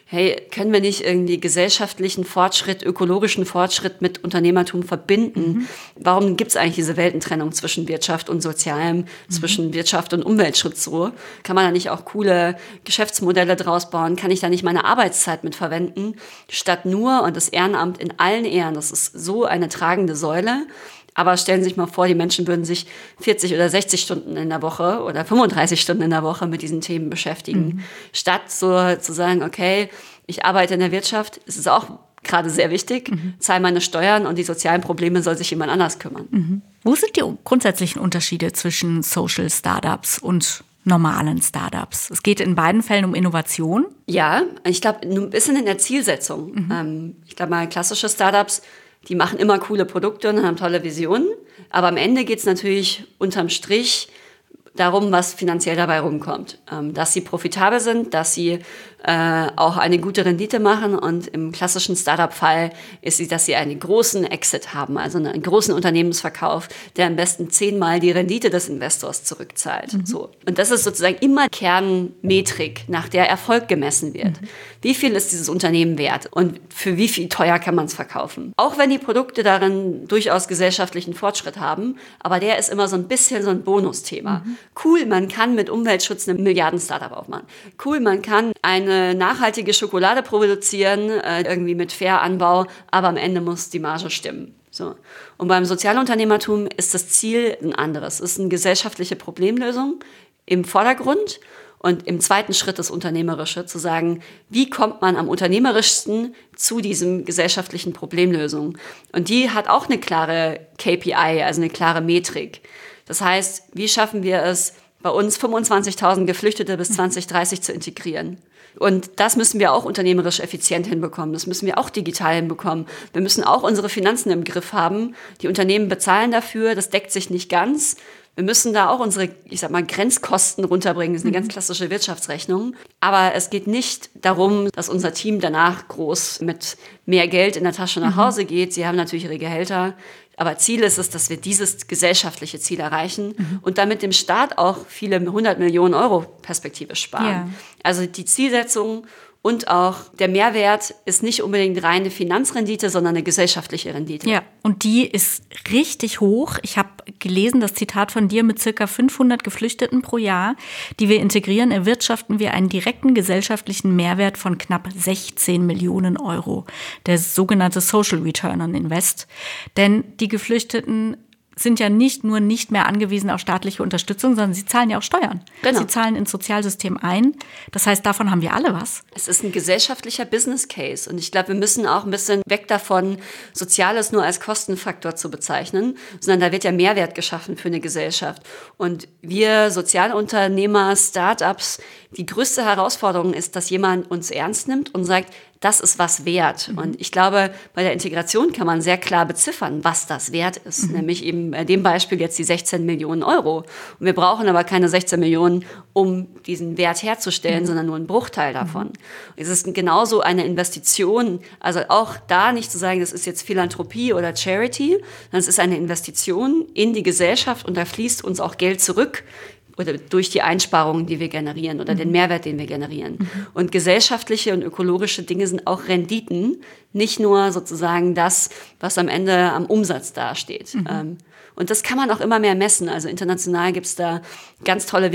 hey, können wir nicht irgendwie gesellschaftlichen Fortschritt, ökologischen Fortschritt mit Unternehmertum verbinden? Mhm. Warum gibt es eigentlich diese Weltentrennung zwischen Wirtschaft und Sozialem, mhm. zwischen Wirtschaft und Umweltschutz so? Kann man da nicht auch coole Geschäftsmodelle draus bauen? Kann ich da nicht meine Arbeitszeit mit verwenden? Statt nur, und das Ehrenamt in allen Ehren, das ist so eine tragende Säule. Aber stellen Sie sich mal vor, die Menschen würden sich vierzig oder sechzig Stunden in der Woche oder fünfunddreißig Stunden in der Woche mit diesen Themen beschäftigen. Mhm. Statt so zu sagen, okay, ich arbeite in der Wirtschaft, es ist auch gerade sehr wichtig, mhm. zahle meine Steuern und die sozialen Probleme soll sich jemand anders kümmern. Mhm. Wo sind die grundsätzlichen Unterschiede zwischen Social Startups und normalen Startups? Es geht in beiden Fällen um Innovation. Ja, ich glaube, ein bisschen in der Zielsetzung. Mhm. Ähm, ich glaube mal, klassische Startups, die machen immer coole Produkte und haben tolle Visionen. Aber am Ende geht es natürlich unterm Strich darum, was finanziell dabei rumkommt. Ähm, dass sie profitabel sind, dass sie äh, auch eine gute Rendite machen. Und im klassischen Startup-Fall ist sie, dass sie einen großen Exit haben, also einen großen Unternehmensverkauf, der am besten zehnmal die Rendite des Investors zurückzahlt. Mhm. So. Und das ist sozusagen immer Kernmetrik, nach der Erfolg gemessen wird. Mhm. Wie viel ist dieses Unternehmen wert und für wie viel teuer kann man es verkaufen? Auch wenn die Produkte darin durchaus gesellschaftlichen Fortschritt haben, aber der ist immer so ein bisschen so ein Bonusthema. Mhm. Cool, man kann mit Umweltschutz eine Milliarden-Startup aufmachen. Cool, man kann eine nachhaltige Schokolade produzieren, äh, irgendwie mit Fair-Anbau, aber am Ende muss die Marge stimmen. So. Und beim Sozialunternehmertum ist das Ziel ein anderes. Es ist eine gesellschaftliche Problemlösung im Vordergrund. Und im zweiten Schritt das Unternehmerische, zu sagen, wie kommt man am unternehmerischsten zu diesem gesellschaftlichen Problemlösung? Und die hat auch eine klare K P I, also eine klare Metrik. Das heißt, wie schaffen wir es, bei uns fünfundzwanzigtausend Geflüchtete bis zwanzig dreißig zu integrieren? Und das müssen wir auch unternehmerisch effizient hinbekommen. Das müssen wir auch digital hinbekommen. Wir müssen auch unsere Finanzen im Griff haben. Die Unternehmen bezahlen dafür, das deckt sich nicht ganz. Wir müssen da auch unsere, ich sag mal, Grenzkosten runterbringen. Das ist eine ganz klassische Wirtschaftsrechnung. Aber es geht nicht darum, dass unser Team danach groß mit mehr Geld in der Tasche nach Hause geht. Sie haben natürlich ihre Gehälter. Aber Ziel ist es, dass wir dieses gesellschaftliche Ziel erreichen mhm. und damit dem Staat auch viele hundert Millionen Euro perspektivisch sparen. Ja. Also die Zielsetzung und auch der Mehrwert ist nicht unbedingt reine Finanzrendite, sondern eine gesellschaftliche Rendite. Ja, und die ist richtig hoch. Ich habe gelesen, das Zitat von dir, mit circa fünfhundert Geflüchteten pro Jahr, die wir integrieren, erwirtschaften wir einen direkten gesellschaftlichen Mehrwert von knapp sechzehn Millionen Euro. Der sogenannte Social Return on Invest. Denn die Geflüchteten sind ja nicht nur nicht mehr angewiesen auf staatliche Unterstützung, sondern sie zahlen ja auch Steuern. Genau. Sie zahlen ins Sozialsystem ein. Das heißt, davon haben wir alle was. Es ist ein gesellschaftlicher Business Case. Und ich glaube, wir müssen auch ein bisschen weg davon, Soziales nur als Kostenfaktor zu bezeichnen, sondern da wird ja Mehrwert geschaffen für eine Gesellschaft. Und wir Sozialunternehmer, Startups, die größte Herausforderung ist, dass jemand uns ernst nimmt und sagt, das ist was wert. Mhm. Und ich glaube, bei der Integration kann man sehr klar beziffern, was das wert ist. Mhm. Nämlich eben bei dem Beispiel jetzt die sechzehn Millionen Euro. Und wir brauchen aber keine sechzehn Millionen, um diesen Wert herzustellen, mhm. sondern nur einen Bruchteil davon. Mhm. Es ist genauso eine Investition, also auch da nicht zu sagen, das ist jetzt Philanthropie oder Charity, sondern es ist eine Investition in die Gesellschaft und da fließt uns auch Geld zurück, oder durch die Einsparungen, die wir generieren oder mhm. den Mehrwert, den wir generieren. Mhm. Und gesellschaftliche und ökologische Dinge sind auch Renditen, nicht nur sozusagen das, was am Ende am Umsatz dasteht. Mhm. Ähm, und das kann man auch immer mehr messen. Also international gibt es da ganz tolle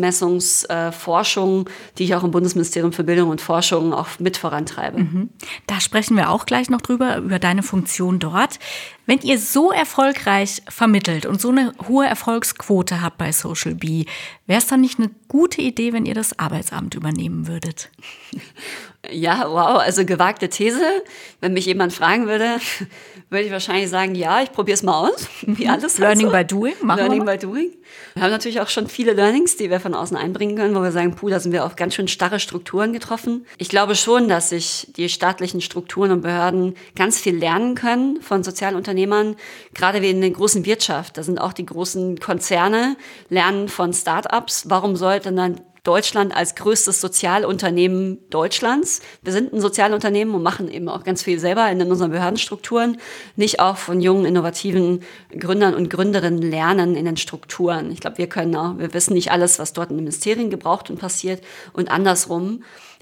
Wirkungsmessungsforschung, äh, die ich auch im Bundesministerium für Bildung und Forschung auch mit vorantreibe. Mhm. Da sprechen wir auch gleich noch drüber, über deine Funktion dort. Wenn ihr so erfolgreich vermittelt und so eine hohe Erfolgsquote habt bei Social Bee, wäre es dann nicht eine gute Idee, wenn ihr das Arbeitsamt übernehmen würdet? Ja, wow, also gewagte These. Wenn mich jemand fragen würde, würde ich wahrscheinlich sagen, ja, ich probiere es mal aus. Wie alles Learning halt so. by doing. Machen Learning wir by doing. Wir haben natürlich auch schon viele Learnings, die wir von außen einbringen können, wo wir sagen, puh, da sind wir auf ganz schön starre Strukturen getroffen. Ich glaube schon, dass sich die staatlichen Strukturen und Behörden ganz viel lernen können von Sozialunternehmern. Gerade wie in der großen Wirtschaft. Da sind auch die großen Konzerne, lernen von Start-ups. Warum sollte dann Deutschland als größtes Sozialunternehmen Deutschlands. Wir sind ein Sozialunternehmen und machen eben auch ganz viel selber in unseren Behördenstrukturen. Nicht auch von jungen, innovativen Gründern und Gründerinnen lernen in den Strukturen. Ich glaube, wir können auch, wir wissen nicht alles, was dort in den Ministerien gebraucht und passiert und andersrum.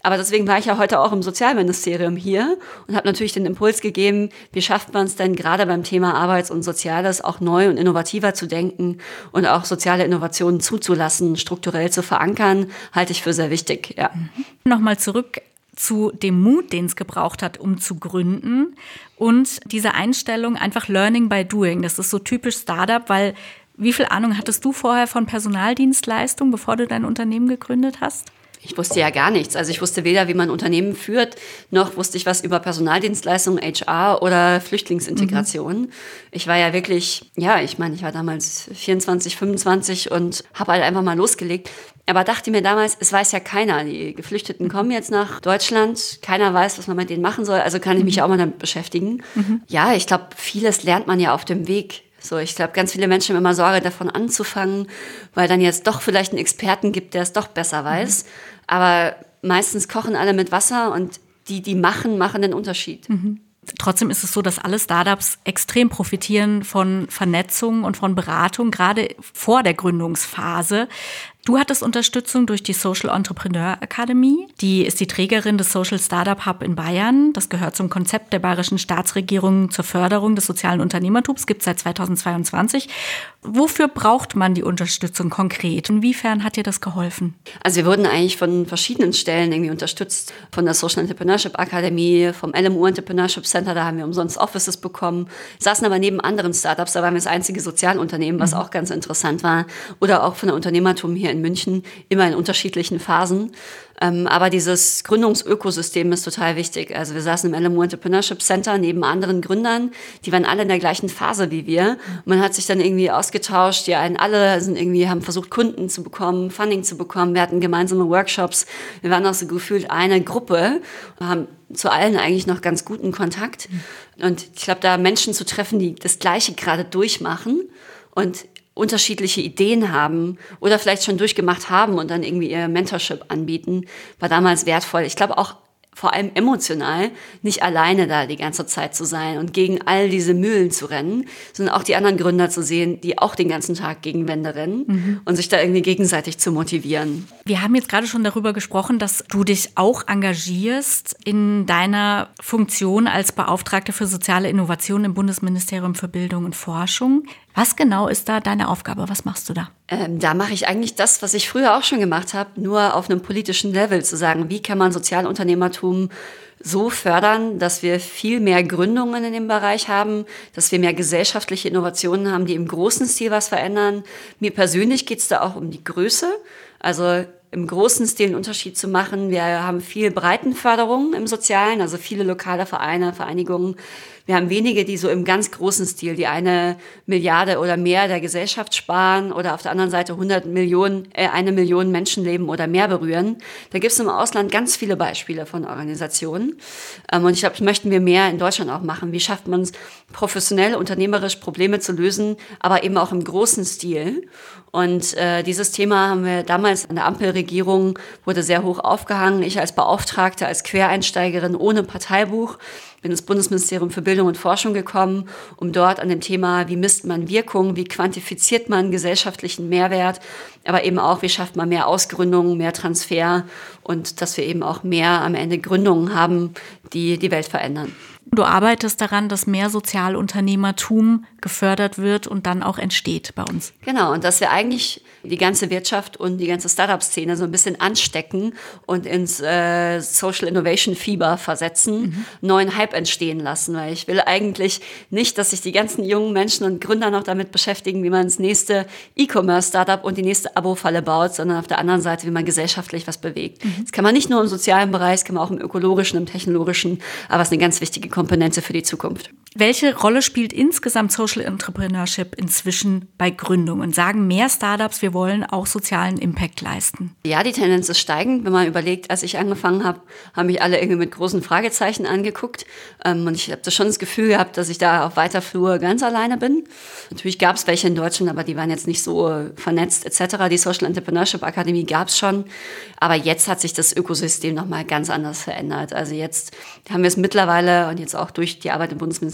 Aber deswegen war ich ja heute auch im Sozialministerium hier und habe natürlich den Impuls gegeben, wie schafft man es denn gerade beim Thema Arbeits- und Soziales auch neu und innovativer zu denken und auch soziale Innovationen zuzulassen, strukturell zu verankern, halte ich für sehr wichtig. Ja. Nochmal zurück zu dem Mut, den es gebraucht hat, um zu gründen und diese Einstellung einfach Learning by Doing. Das ist so typisch Startup, weil wie viel Ahnung hattest du vorher von Personaldienstleistung, bevor du dein Unternehmen gegründet hast? Ich wusste ja gar nichts. Also ich wusste weder, wie man Unternehmen führt, noch wusste ich was über Personaldienstleistungen, H R oder Flüchtlingsintegration. Mhm. Ich war ja wirklich, ja, ich meine, ich war damals vierundzwanzig, fünfundzwanzig und habe halt einfach mal losgelegt. Aber dachte mir damals, es weiß ja keiner. Die Geflüchteten kommen jetzt nach Deutschland. Keiner weiß, was man mit denen machen soll. Also kann ich mich auch mal damit beschäftigen. Mhm. Ja, ich glaube, vieles lernt man ja auf dem Weg. So, ich glaube, ganz viele Menschen haben immer Sorge, davon anzufangen, weil dann jetzt doch vielleicht einen Experten gibt, der es doch besser weiß. Mhm. Aber meistens kochen alle mit Wasser und die, die machen, machen den Unterschied. Mhm. Trotzdem ist es so, dass alle Startups extrem profitieren von Vernetzung und von Beratung, gerade vor der Gründungsphase. Du hattest Unterstützung durch die Social Entrepreneur Academy. Die ist die Trägerin des Social Startup Hub in Bayern. Das gehört zum Konzept der bayerischen Staatsregierung zur Förderung des sozialen Unternehmertums, gibt es seit zweitausendzweiundzwanzig. Wofür braucht man die Unterstützung konkret? Inwiefern hat dir das geholfen? Also wir wurden eigentlich von verschiedenen Stellen irgendwie unterstützt. Von der Social Entrepreneurship Akademie, vom L M U Entrepreneurship Center, da haben wir umsonst Offices bekommen. Saßen aber neben anderen Startups, da waren wir das einzige Sozialunternehmen, was mhm. auch ganz interessant war. Oder auch von der Unternehmertum hier in München, immer in unterschiedlichen Phasen. Ähm, aber dieses Gründungsökosystem ist total wichtig. Also wir saßen im L M U Entrepreneurship Center neben anderen Gründern, die waren alle in der gleichen Phase wie wir. Man hat sich dann irgendwie ausgetauscht, die einen alle sind irgendwie, haben versucht, Kunden zu bekommen, Funding zu bekommen. Wir hatten gemeinsame Workshops. Wir waren auch so gefühlt eine Gruppe und haben zu allen eigentlich noch ganz guten Kontakt. Und ich glaube, da Menschen zu treffen, die das Gleiche gerade durchmachen und unterschiedliche Ideen haben oder vielleicht schon durchgemacht haben und dann irgendwie ihr Mentorship anbieten, war damals wertvoll. Ich glaube auch vor allem emotional, nicht alleine da die ganze Zeit zu sein und gegen all diese Mühlen zu rennen, sondern auch die anderen Gründer zu sehen, die auch den ganzen Tag gegen Wände rennen mhm. und sich da irgendwie gegenseitig zu motivieren. Wir haben jetzt gerade schon darüber gesprochen, dass du dich auch engagierst in deiner Funktion als Beauftragte für soziale Innovation im Bundesministerium für Bildung und Forschung. Was genau ist da deine Aufgabe? Was machst du da? Ähm, da mache ich eigentlich das, was ich früher auch schon gemacht habe, nur auf einem politischen Level zu sagen, wie kann man Sozialunternehmertum so fördern, dass wir viel mehr Gründungen in dem Bereich haben, dass wir mehr gesellschaftliche Innovationen haben, die im großen Stil was verändern. Mir persönlich geht es da auch um die Größe, also im großen Stil einen Unterschied zu machen. Wir haben viel Breitenförderung im Sozialen, also viele lokale Vereine, Vereinigungen. Wir haben wenige, die so im ganz großen Stil die eine Milliarde oder mehr der Gesellschaft sparen oder auf der anderen Seite hundert Millionen, äh, eine Million Menschenleben oder mehr berühren. Da gibt es im Ausland ganz viele Beispiele von Organisationen. Ähm, und ich glaube, das möchten wir mehr in Deutschland auch machen. Wie schafft man es, professionell, unternehmerisch Probleme zu lösen, aber eben auch im großen Stil? Und äh, dieses Thema haben wir damals in der Ampelregierung, wurde sehr hoch aufgehangen. Ich als Beauftragte, als Quereinsteigerin ohne Parteibuch, bin ins Bundesministerium für Bildung und Forschung gekommen, um dort an dem Thema, wie misst man Wirkung, wie quantifiziert man gesellschaftlichen Mehrwert, aber eben auch, wie schafft man mehr Ausgründungen, mehr Transfer und dass wir eben auch mehr am Ende Gründungen haben, die die Welt verändern. Du arbeitest daran, dass mehr Sozialunternehmertum gefördert wird und dann auch entsteht bei uns. Genau, und dass wir eigentlich die ganze Wirtschaft und die ganze Startup-Szene so ein bisschen anstecken und ins äh, Social Innovation Fieber versetzen, mhm. neuen Hype entstehen lassen. Weil ich will eigentlich nicht, dass sich die ganzen jungen Menschen und Gründer noch damit beschäftigen, wie man das nächste E-Commerce-Startup und die nächste Abo-Falle baut, sondern auf der anderen Seite, wie man gesellschaftlich was bewegt. Mhm. Das kann man nicht nur im sozialen Bereich, das kann man auch im ökologischen, im technologischen, aber es ist eine ganz wichtige Komponente für die Zukunft. Welche Rolle spielt insgesamt Social Entrepreneurship inzwischen bei Gründungen? Sagen mehr Startups, wir wollen auch sozialen Impact leisten? Ja, die Tendenz ist steigend. Wenn man überlegt, als ich angefangen habe, haben mich alle irgendwie mit großen Fragezeichen angeguckt. Ähm, und ich habe schon das Gefühl gehabt, dass ich da auf weiter Flur ganz alleine bin. Natürlich gab es welche in Deutschland, aber die waren jetzt nicht so vernetzt et cetera. Die Social Entrepreneurship Akademie gab es schon. Aber jetzt hat sich das Ökosystem nochmal ganz anders verändert. Also jetzt haben wir es mittlerweile und jetzt auch durch die Arbeit im Bundesministerium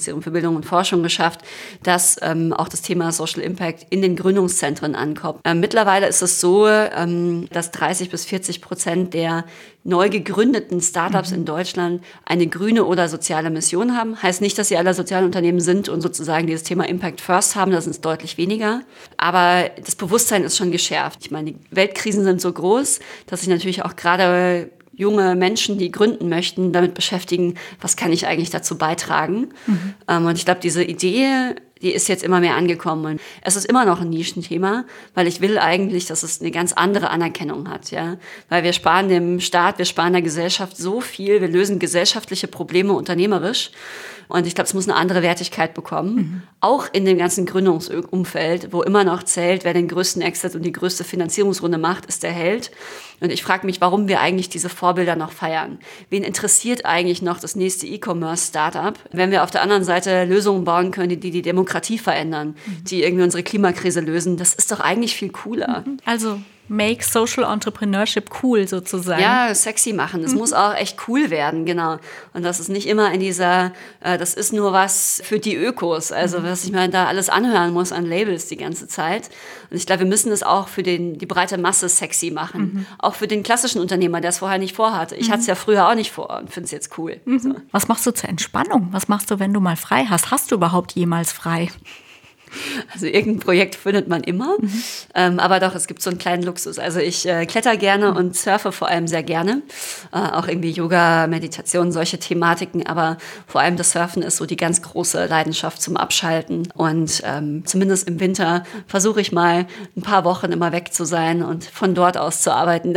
Bundesministerium für Bildung und Forschung geschafft, dass ähm, auch das Thema Social Impact in den Gründungszentren ankommt. Ähm, mittlerweile ist es so, ähm, dass dreißig bis vierzig Prozent der neu gegründeten Startups mhm. in Deutschland eine grüne oder soziale Mission haben. Heißt nicht, dass sie alle Sozialunternehmen sind und sozusagen dieses Thema Impact First haben, das sind es deutlich weniger. Aber das Bewusstsein ist schon geschärft. Ich meine, die Weltkrisen sind so groß, dass sich natürlich auch gerade junge Menschen, die gründen möchten, damit beschäftigen, was kann ich eigentlich dazu beitragen. Mhm. Ähm, und ich glaube, diese Idee, die ist jetzt immer mehr angekommen. Und es ist immer noch ein Nischenthema, weil ich will eigentlich, dass es eine ganz andere Anerkennung hat, ja. Weil wir sparen dem Staat, wir sparen der Gesellschaft so viel, wir lösen gesellschaftliche Probleme unternehmerisch. Und ich glaube, es muss eine andere Wertigkeit bekommen. Mhm. Auch in dem ganzen Gründungsumfeld, wo immer noch zählt, wer den größten Exit und die größte Finanzierungsrunde macht, ist der Held. Und ich frage mich, warum wir eigentlich diese Vorbilder noch feiern. Wen interessiert eigentlich noch das nächste E-Commerce-Startup, wenn wir auf der anderen Seite Lösungen bauen können, die die Demokratie verändern, mhm. die irgendwie unsere Klimakrise lösen? Das ist doch eigentlich viel cooler. Mhm. Also make Social Entrepreneurship cool sozusagen. Ja, sexy machen. Es mhm. muss auch echt cool werden, genau. Und das ist nicht immer in dieser, äh, das ist nur was für die Ökos, also mhm. was ich mir da alles anhören muss an Labels die ganze Zeit. Und ich glaube, wir müssen es auch für den, die breite Masse sexy machen. Mhm. Auch für den klassischen Unternehmer, der es vorher nicht vorhatte. Ich mhm. hatte es ja früher auch nicht vor und finde es jetzt cool. Mhm. So. Was machst du zur Entspannung? Was machst du, wenn du mal frei hast? Hast du überhaupt jemals frei? Also irgendein Projekt findet man immer, mhm. ähm, aber doch, es gibt so einen kleinen Luxus. Also ich äh, kletter gerne und surfe vor allem sehr gerne, äh, auch irgendwie Yoga, Meditation, solche Thematiken, aber vor allem das Surfen ist so die ganz große Leidenschaft zum Abschalten und ähm, zumindest im Winter versuche ich mal ein paar Wochen immer weg zu sein und von dort aus zu arbeiten.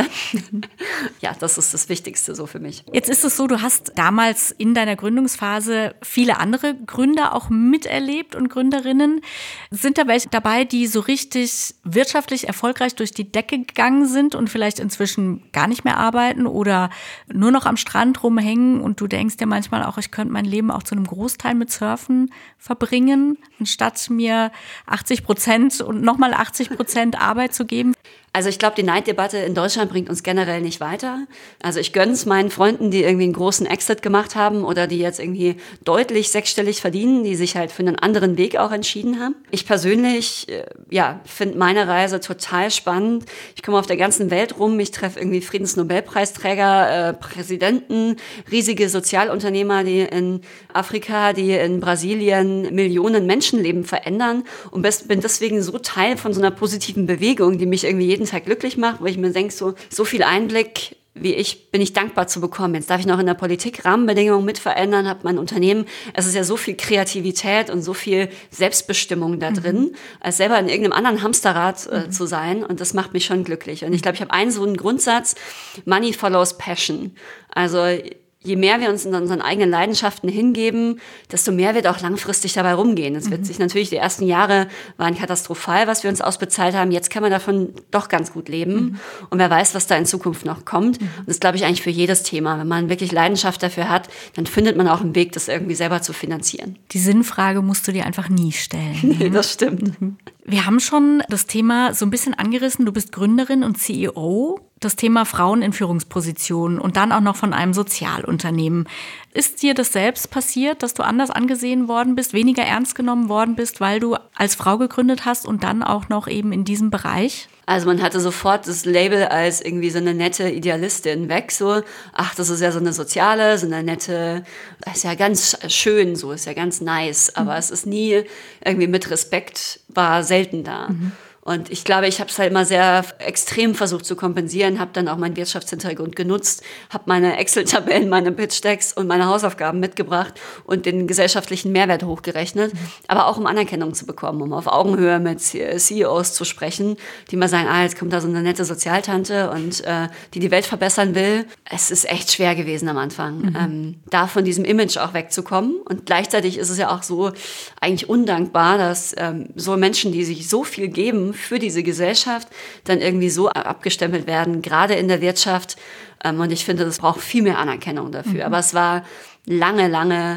Ja, das ist das Wichtigste so für mich. Jetzt ist es so, du hast damals in deiner Gründungsphase viele andere Gründer auch miterlebt und Gründerinnen. Sind da welche dabei, die so richtig wirtschaftlich erfolgreich durch die Decke gegangen sind und vielleicht inzwischen gar nicht mehr arbeiten oder nur noch am Strand rumhängen und du denkst dir manchmal auch, ich könnte mein Leben auch zu einem Großteil mit Surfen verbringen, anstatt mir achtzig Prozent und nochmal achtzig Prozent Arbeit zu geben? Also ich glaube, die Neiddebatte in Deutschland bringt uns generell nicht weiter. Also ich gönne es meinen Freunden, die irgendwie einen großen Exit gemacht haben oder die jetzt irgendwie deutlich sechsstellig verdienen, die sich halt für einen anderen Weg auch entschieden haben. Ich persönlich, ja, finde meine Reise total spannend. Ich komme auf der ganzen Welt rum, ich treffe irgendwie Friedensnobelpreisträger, äh, Präsidenten, riesige Sozialunternehmer, die in Afrika, die in Brasilien Millionen Menschenleben verändern und bin deswegen so Teil von so einer positiven Bewegung, die mich irgendwie jeden Tag glücklich macht, wo ich mir denke, so, so viel Einblick wie ich, bin ich dankbar zu bekommen. Jetzt darf ich noch in der Politik Rahmenbedingungen mit verändern, habe mein Unternehmen. Es ist ja so viel Kreativität und so viel Selbstbestimmung da drin, mhm. als selber in irgendeinem anderen Hamsterrad äh, mhm. zu sein. Und das macht mich schon glücklich. Und ich glaube, ich habe einen so einen Grundsatz, Money follows passion. Also je mehr wir uns in unseren eigenen Leidenschaften hingeben, desto mehr wird auch langfristig dabei rumgehen. Es wird mhm. sich natürlich, die ersten Jahre waren katastrophal, was wir uns ausbezahlt haben. Jetzt kann man davon doch ganz gut leben. Mhm. Und wer weiß, was da in Zukunft noch kommt. Mhm. Und das glaube ich eigentlich für jedes Thema. Wenn man wirklich Leidenschaft dafür hat, dann findet man auch einen Weg, das irgendwie selber zu finanzieren. Die Sinnfrage musst du dir einfach nie stellen. Nee, das stimmt. Mhm. Wir haben schon das Thema so ein bisschen angerissen. Du bist Gründerin und C E O. Das Thema Frauen in Führungspositionen und dann auch noch von einem Sozialunternehmen. Ist dir das selbst passiert, dass du anders angesehen worden bist, weniger ernst genommen worden bist, weil du als Frau gegründet hast und dann auch noch eben in diesem Bereich? Also man hatte sofort das Label als irgendwie so eine nette Idealistin weg, so, ach, das ist ja so eine soziale, so eine nette, ist ja ganz schön, so, ist ja ganz nice, aber mhm. es ist nie irgendwie mit Respekt, war selten da. Mhm. Und ich glaube, ich habe es halt immer sehr extrem versucht zu kompensieren, habe dann auch meinen Wirtschaftshintergrund genutzt, habe meine Excel-Tabellen, meine Pitch-Decks und meine Hausaufgaben mitgebracht und den gesellschaftlichen Mehrwert hochgerechnet, mhm. aber auch um Anerkennung zu bekommen, um auf Augenhöhe mit C E Os zu sprechen, die mal sagen, ah, jetzt kommt da so eine nette Sozialtante und äh, die die Welt verbessern will. Es ist echt schwer gewesen am Anfang, mhm. ähm, da von diesem Image auch wegzukommen. Und gleichzeitig ist es ja auch so eigentlich undankbar, dass ähm, so Menschen, die sich so viel geben, für diese Gesellschaft dann irgendwie so abgestempelt werden, gerade in der Wirtschaft. Und ich finde, das braucht viel mehr Anerkennung dafür. Mhm. Aber es war lange, lange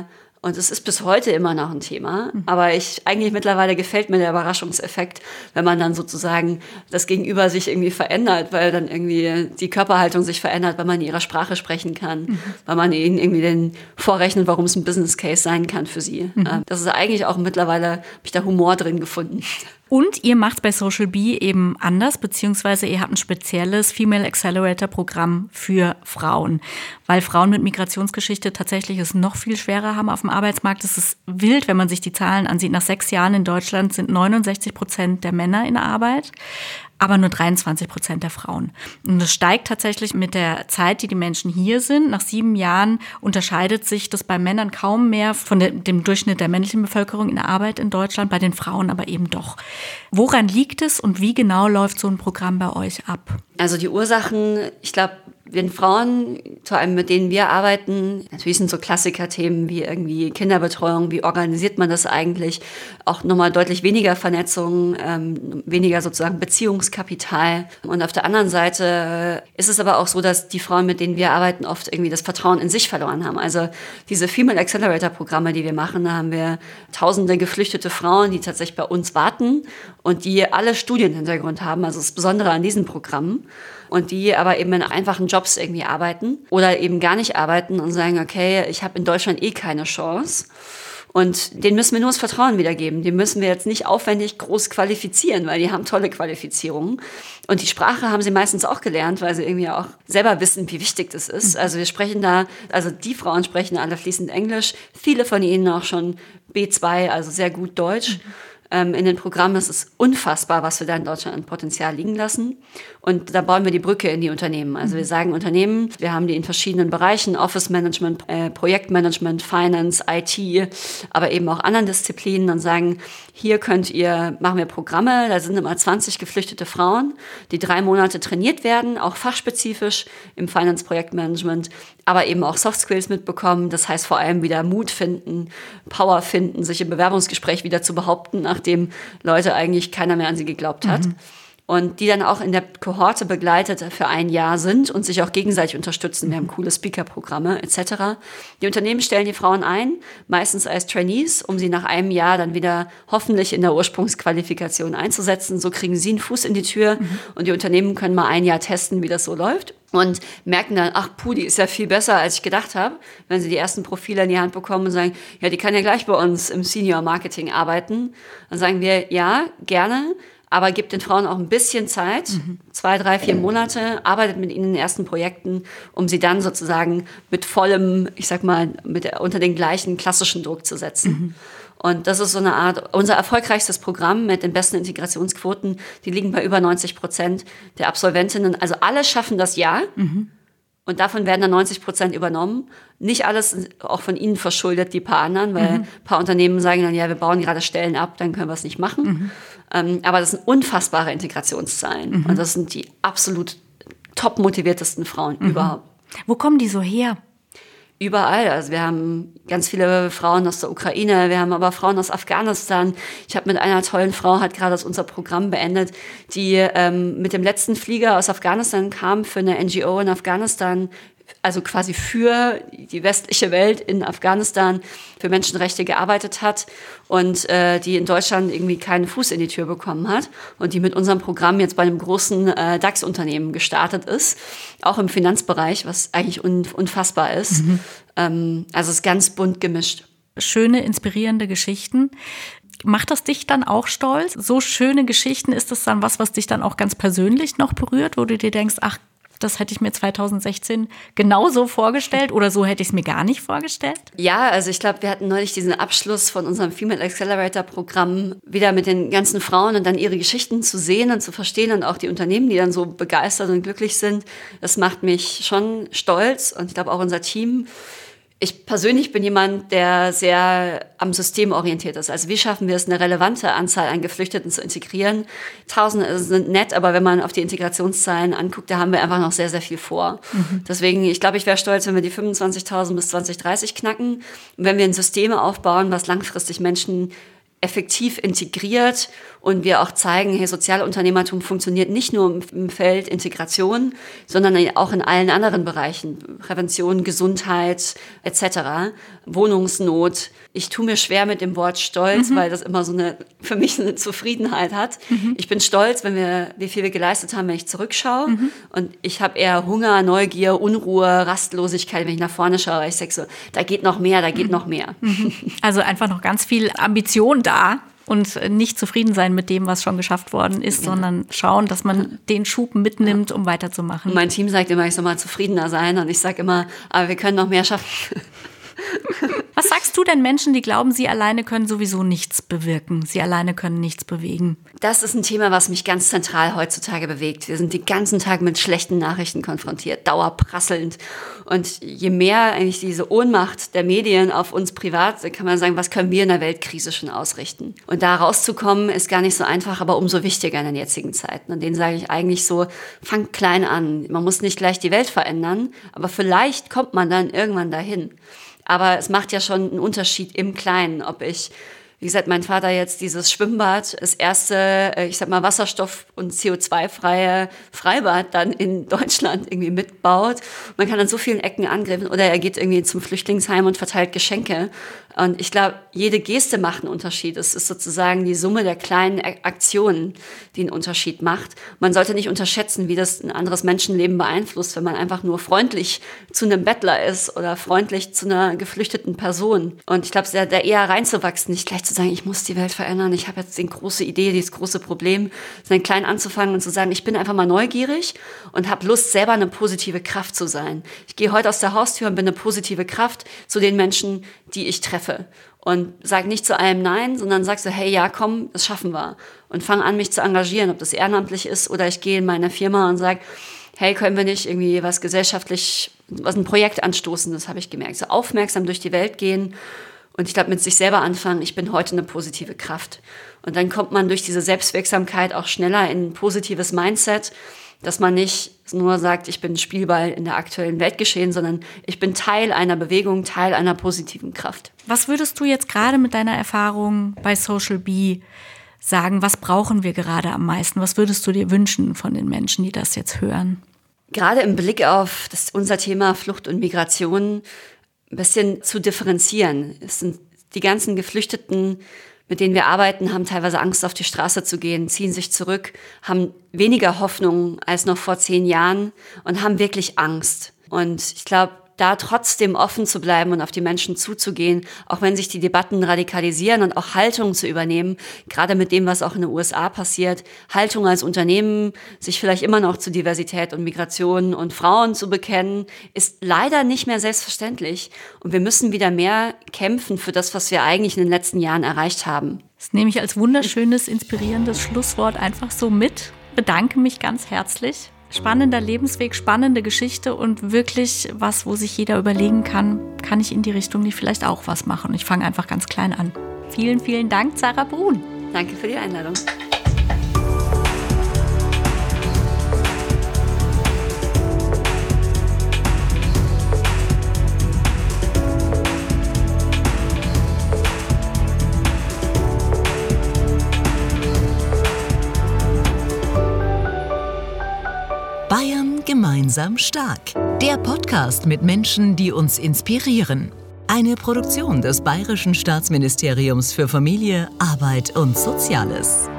Und es ist bis heute immer noch ein Thema. Aber ich, eigentlich mittlerweile gefällt mir der Überraschungseffekt, wenn man dann sozusagen das Gegenüber sich irgendwie verändert, weil dann irgendwie die Körperhaltung sich verändert, weil man in ihrer Sprache sprechen kann, mhm. weil man ihnen irgendwie den vorrechnet, warum es ein Business Case sein kann für sie. Mhm. Das ist eigentlich auch mittlerweile, habe ich da Humor drin gefunden. Und ihr macht bei Social Bee eben anders, beziehungsweise ihr habt ein spezielles Female Accelerator Programm für Frauen, weil Frauen mit Migrationsgeschichte tatsächlich es noch viel schwerer haben auf dem Arbeitsmarkt. Es ist wild, wenn man sich die Zahlen ansieht. Nach sechs Jahren in Deutschland sind neunundsechzig Prozent der Männer in Arbeit, aber nur dreiundzwanzig Prozent der Frauen. Und das steigt tatsächlich mit der Zeit, die die Menschen hier sind. Nach sieben Jahren unterscheidet sich das bei Männern kaum mehr von der, dem Durchschnitt der männlichen Bevölkerung in der Arbeit in Deutschland, bei den Frauen aber eben doch. Woran liegt es und wie genau läuft so ein Programm bei euch ab? Also die Ursachen, ich glaube, den Frauen, vor allem mit denen wir arbeiten, natürlich sind so Klassikerthemen wie irgendwie Kinderbetreuung, wie organisiert man das eigentlich, auch nochmal deutlich weniger Vernetzung, ähm, weniger sozusagen Beziehungskapital. Und auf der anderen Seite ist es aber auch so, dass die Frauen, mit denen wir arbeiten, oft irgendwie das Vertrauen in sich verloren haben. Also diese Female Accelerator Programme, die wir machen, da haben wir tausende geflüchtete Frauen, die tatsächlich bei uns warten und die alle Studienhintergrund haben. Also das Besondere an diesen Programmen. Und die aber eben in einfachen Jobs irgendwie arbeiten oder eben gar nicht arbeiten und sagen, okay, ich habe in Deutschland eh keine Chance. Und denen müssen wir nur das Vertrauen wiedergeben. Die müssen wir jetzt nicht aufwendig groß qualifizieren, weil die haben tolle Qualifizierungen. Und die Sprache haben sie meistens auch gelernt, weil sie irgendwie auch selber wissen, wie wichtig das ist. Also wir sprechen da, also die Frauen sprechen alle fließend Englisch. Viele von ihnen auch schon B zwei, also sehr gut Deutsch. In den Programmen ist es unfassbar, was wir da in Deutschland an Potenzial liegen lassen. Und da bauen wir die Brücke in die Unternehmen. Also wir sagen Unternehmen, wir haben die in verschiedenen Bereichen, Office Management, äh, Projektmanagement, Finance, I T, aber eben auch anderen Disziplinen und sagen, hier könnt ihr, machen wir Programme, da sind immer zwanzig geflüchtete Frauen, die drei Monate trainiert werden, auch fachspezifisch im Finance-Projektmanagement, aber eben auch Soft Skills mitbekommen. Das heißt vor allem wieder Mut finden, Power finden, sich im Bewerbungsgespräch wieder zu behaupten, nachdem Leute eigentlich keiner mehr an sie geglaubt hat. Mhm. Und die dann auch in der Kohorte begleitet für ein Jahr sind und sich auch gegenseitig unterstützen. Wir haben coole Speaker-Programme et cetera. Die Unternehmen stellen die Frauen ein, meistens als Trainees, um sie nach einem Jahr dann wieder hoffentlich in der Ursprungsqualifikation einzusetzen. So kriegen sie einen Fuß in die Tür mhm. und die Unternehmen können mal ein Jahr testen, wie das so läuft. Und merken dann, ach puh, die ist ja viel besser, als ich gedacht habe, wenn sie die ersten Profile in die Hand bekommen und sagen, ja, die kann ja gleich bei uns im Senior Marketing arbeiten. Dann sagen wir, ja, gerne, aber gibt den Frauen auch ein bisschen Zeit, mhm. zwei, drei, vier Monate, arbeitet mit ihnen in den ersten Projekten, um sie dann sozusagen mit vollem, ich sag mal, mit der, unter den gleichen klassischen Druck zu setzen. Mhm. Und das ist so eine Art, unser erfolgreichstes Programm mit den besten Integrationsquoten, die liegen bei über neunzig Prozent der Absolventinnen. Also alle schaffen das Jahr mhm. und davon werden dann neunzig Prozent übernommen. Nicht alles auch von ihnen verschuldet, die paar anderen, weil mhm. ein paar Unternehmen sagen dann, ja, wir bauen gerade Stellen ab, dann können wir es nicht machen. Mhm. Ähm, aber das sind unfassbare Integrationszahlen. Mhm. Und das sind die absolut top motiviertesten Frauen mhm. überhaupt. Wo kommen die so her? Überall. Also wir haben ganz viele Frauen aus der Ukraine, wir haben aber Frauen aus Afghanistan. Ich habe mit einer tollen Frau, hat gerade unser Programm beendet, die ähm, mit dem letzten Flieger aus Afghanistan kam für eine N G O in Afghanistan, also quasi für die westliche Welt in Afghanistan für Menschenrechte gearbeitet hat und äh, die in Deutschland irgendwie keinen Fuß in die Tür bekommen hat und die mit unserem Programm jetzt bei einem großen äh, DAX-Unternehmen gestartet ist, auch im Finanzbereich, was eigentlich un- unfassbar ist. Mhm. Ähm, also es ist ganz bunt gemischt. Schöne, inspirierende Geschichten. Macht das dich dann auch stolz? So schöne Geschichten, ist das dann was, was dich dann auch ganz persönlich noch berührt, wo du dir denkst, ach, das hätte ich mir zwanzig sechzehn genauso vorgestellt oder so hätte ich es mir gar nicht vorgestellt? Ja, also ich glaube, wir hatten neulich diesen Abschluss von unserem Female Accelerator Programm wieder mit den ganzen Frauen und dann ihre Geschichten zu sehen und zu verstehen und auch die Unternehmen, die dann so begeistert und glücklich sind. Das macht mich schon stolz und ich glaube auch unser Team. Ich persönlich bin jemand, der sehr am System orientiert ist. Also wie schaffen wir es, eine relevante Anzahl an Geflüchteten zu integrieren? Tausende sind nett, aber wenn man auf die Integrationszahlen anguckt, da haben wir einfach noch sehr, sehr viel vor. Mhm. Deswegen, ich glaube, ich wäre stolz, wenn wir die fünfundzwanzigtausend bis zwanzig dreißig knacken. Und wenn wir ein System aufbauen, was langfristig Menschen effektiv integriert und wir auch zeigen, hey, Sozialunternehmertum funktioniert nicht nur im Feld Integration, sondern auch in allen anderen Bereichen. Prävention, Gesundheit et cetera, Wohnungsnot. Ich tue mir schwer mit dem Wort Stolz, mhm. weil das immer so eine, für mich eine Zufriedenheit hat. Mhm. Ich bin stolz, wenn wir, wie viel wir geleistet haben, wenn ich zurückschaue. Mhm. Und ich habe eher Hunger, Neugier, Unruhe, Rastlosigkeit, wenn ich nach vorne schaue, weil ich sage so, da geht noch mehr, da geht mhm. noch mehr. Mhm. Also einfach noch ganz viel Ambition da. Und nicht zufrieden sein mit dem, was schon geschafft worden ist, ja. sondern schauen, dass man den Schub mitnimmt, um weiterzumachen. Mein Team sagt immer, ich soll mal zufriedener sein. Und ich sage immer, aber wir können noch mehr schaffen. Was sagst du denn Menschen, die glauben, sie alleine können sowieso nichts bewirken? Sie alleine können nichts bewegen? Das ist ein Thema, was mich ganz zentral heutzutage bewegt. Wir sind den ganzen Tag mit schlechten Nachrichten konfrontiert, dauerprasselnd. Und je mehr eigentlich diese Ohnmacht der Medien auf uns privat, kann man sagen, was können wir in der Weltkrise schon ausrichten? Und da rauszukommen, ist gar nicht so einfach, aber umso wichtiger in den jetzigen Zeiten. Und denen sage ich eigentlich so, fangt klein an. Man muss nicht gleich die Welt verändern, aber vielleicht kommt man dann irgendwann dahin. Aber es macht ja schon einen Unterschied im Kleinen, ob ich, wie gesagt, mein Vater jetzt dieses Schwimmbad, das erste, ich sag mal, wasserstoff- und C O zwei freie Freibad dann in Deutschland irgendwie mitbaut. Man kann an so vielen Ecken angreifen oder er geht irgendwie zum Flüchtlingsheim und verteilt Geschenke. Und ich glaube, jede Geste macht einen Unterschied. Es ist sozusagen die Summe der kleinen Aktionen, die einen Unterschied macht. Man sollte nicht unterschätzen, wie das ein anderes Menschenleben beeinflusst, wenn man einfach nur freundlich zu einem Bettler ist oder freundlich zu einer geflüchteten Person. Und ich glaube, da eher reinzuwachsen, nicht gleich zu sagen, ich muss die Welt verändern, ich habe jetzt die große Idee, dieses große Problem, sondern klein anzufangen und zu sagen, ich bin einfach mal neugierig und habe Lust, selber eine positive Kraft zu sein. Ich gehe heute aus der Haustür und bin eine positive Kraft zu den Menschen, die ich treffe. Und sag nicht zu allem Nein, sondern sag so, hey, ja, komm, das schaffen wir. Und fang an, mich zu engagieren, ob das ehrenamtlich ist oder ich gehe in meine Firma und sag, hey, können wir nicht irgendwie was gesellschaftlich, was ein Projekt anstoßen, das habe ich gemerkt. So aufmerksam durch die Welt gehen und ich glaube, mit sich selber anfangen, ich bin heute eine positive Kraft. Und dann kommt man durch diese Selbstwirksamkeit auch schneller in ein positives Mindset, dass man nicht nur sagt, ich bin Spielball in der aktuellen Weltgeschehen, sondern ich bin Teil einer Bewegung, Teil einer positiven Kraft. Was würdest du jetzt gerade mit deiner Erfahrung bei Social Bee sagen? Was brauchen wir gerade am meisten? Was würdest du dir wünschen von den Menschen, die das jetzt hören? Gerade im Blick auf das, unser Thema Flucht und Migration ein bisschen zu differenzieren. Es sind die ganzen Geflüchteten, mit denen wir arbeiten, haben teilweise Angst, auf die Straße zu gehen, ziehen sich zurück, haben weniger Hoffnung als noch vor zehn Jahren und haben wirklich Angst. Und ich glaube, da trotzdem offen zu bleiben und auf die Menschen zuzugehen, auch wenn sich die Debatten radikalisieren und auch Haltung zu übernehmen, gerade mit dem, was auch in den U S A passiert, Haltung als Unternehmen, sich vielleicht immer noch zu Diversität und Migration und Frauen zu bekennen, ist leider nicht mehr selbstverständlich. Und wir müssen wieder mehr kämpfen für das, was wir eigentlich in den letzten Jahren erreicht haben. Das nehme ich als wunderschönes, inspirierendes Schlusswort einfach so mit. Bedanke mich ganz herzlich. Spannender Lebensweg, spannende Geschichte und wirklich was, wo sich jeder überlegen kann, kann ich in die Richtung nicht vielleicht auch was machen? Und ich fange einfach ganz klein an. Vielen, vielen Dank, Zara Brun. Danke für die Einladung. Bayern gemeinsam stark. Der Podcast mit Menschen, die uns inspirieren. Eine Produktion des Bayerischen Staatsministeriums für Familie, Arbeit und Soziales.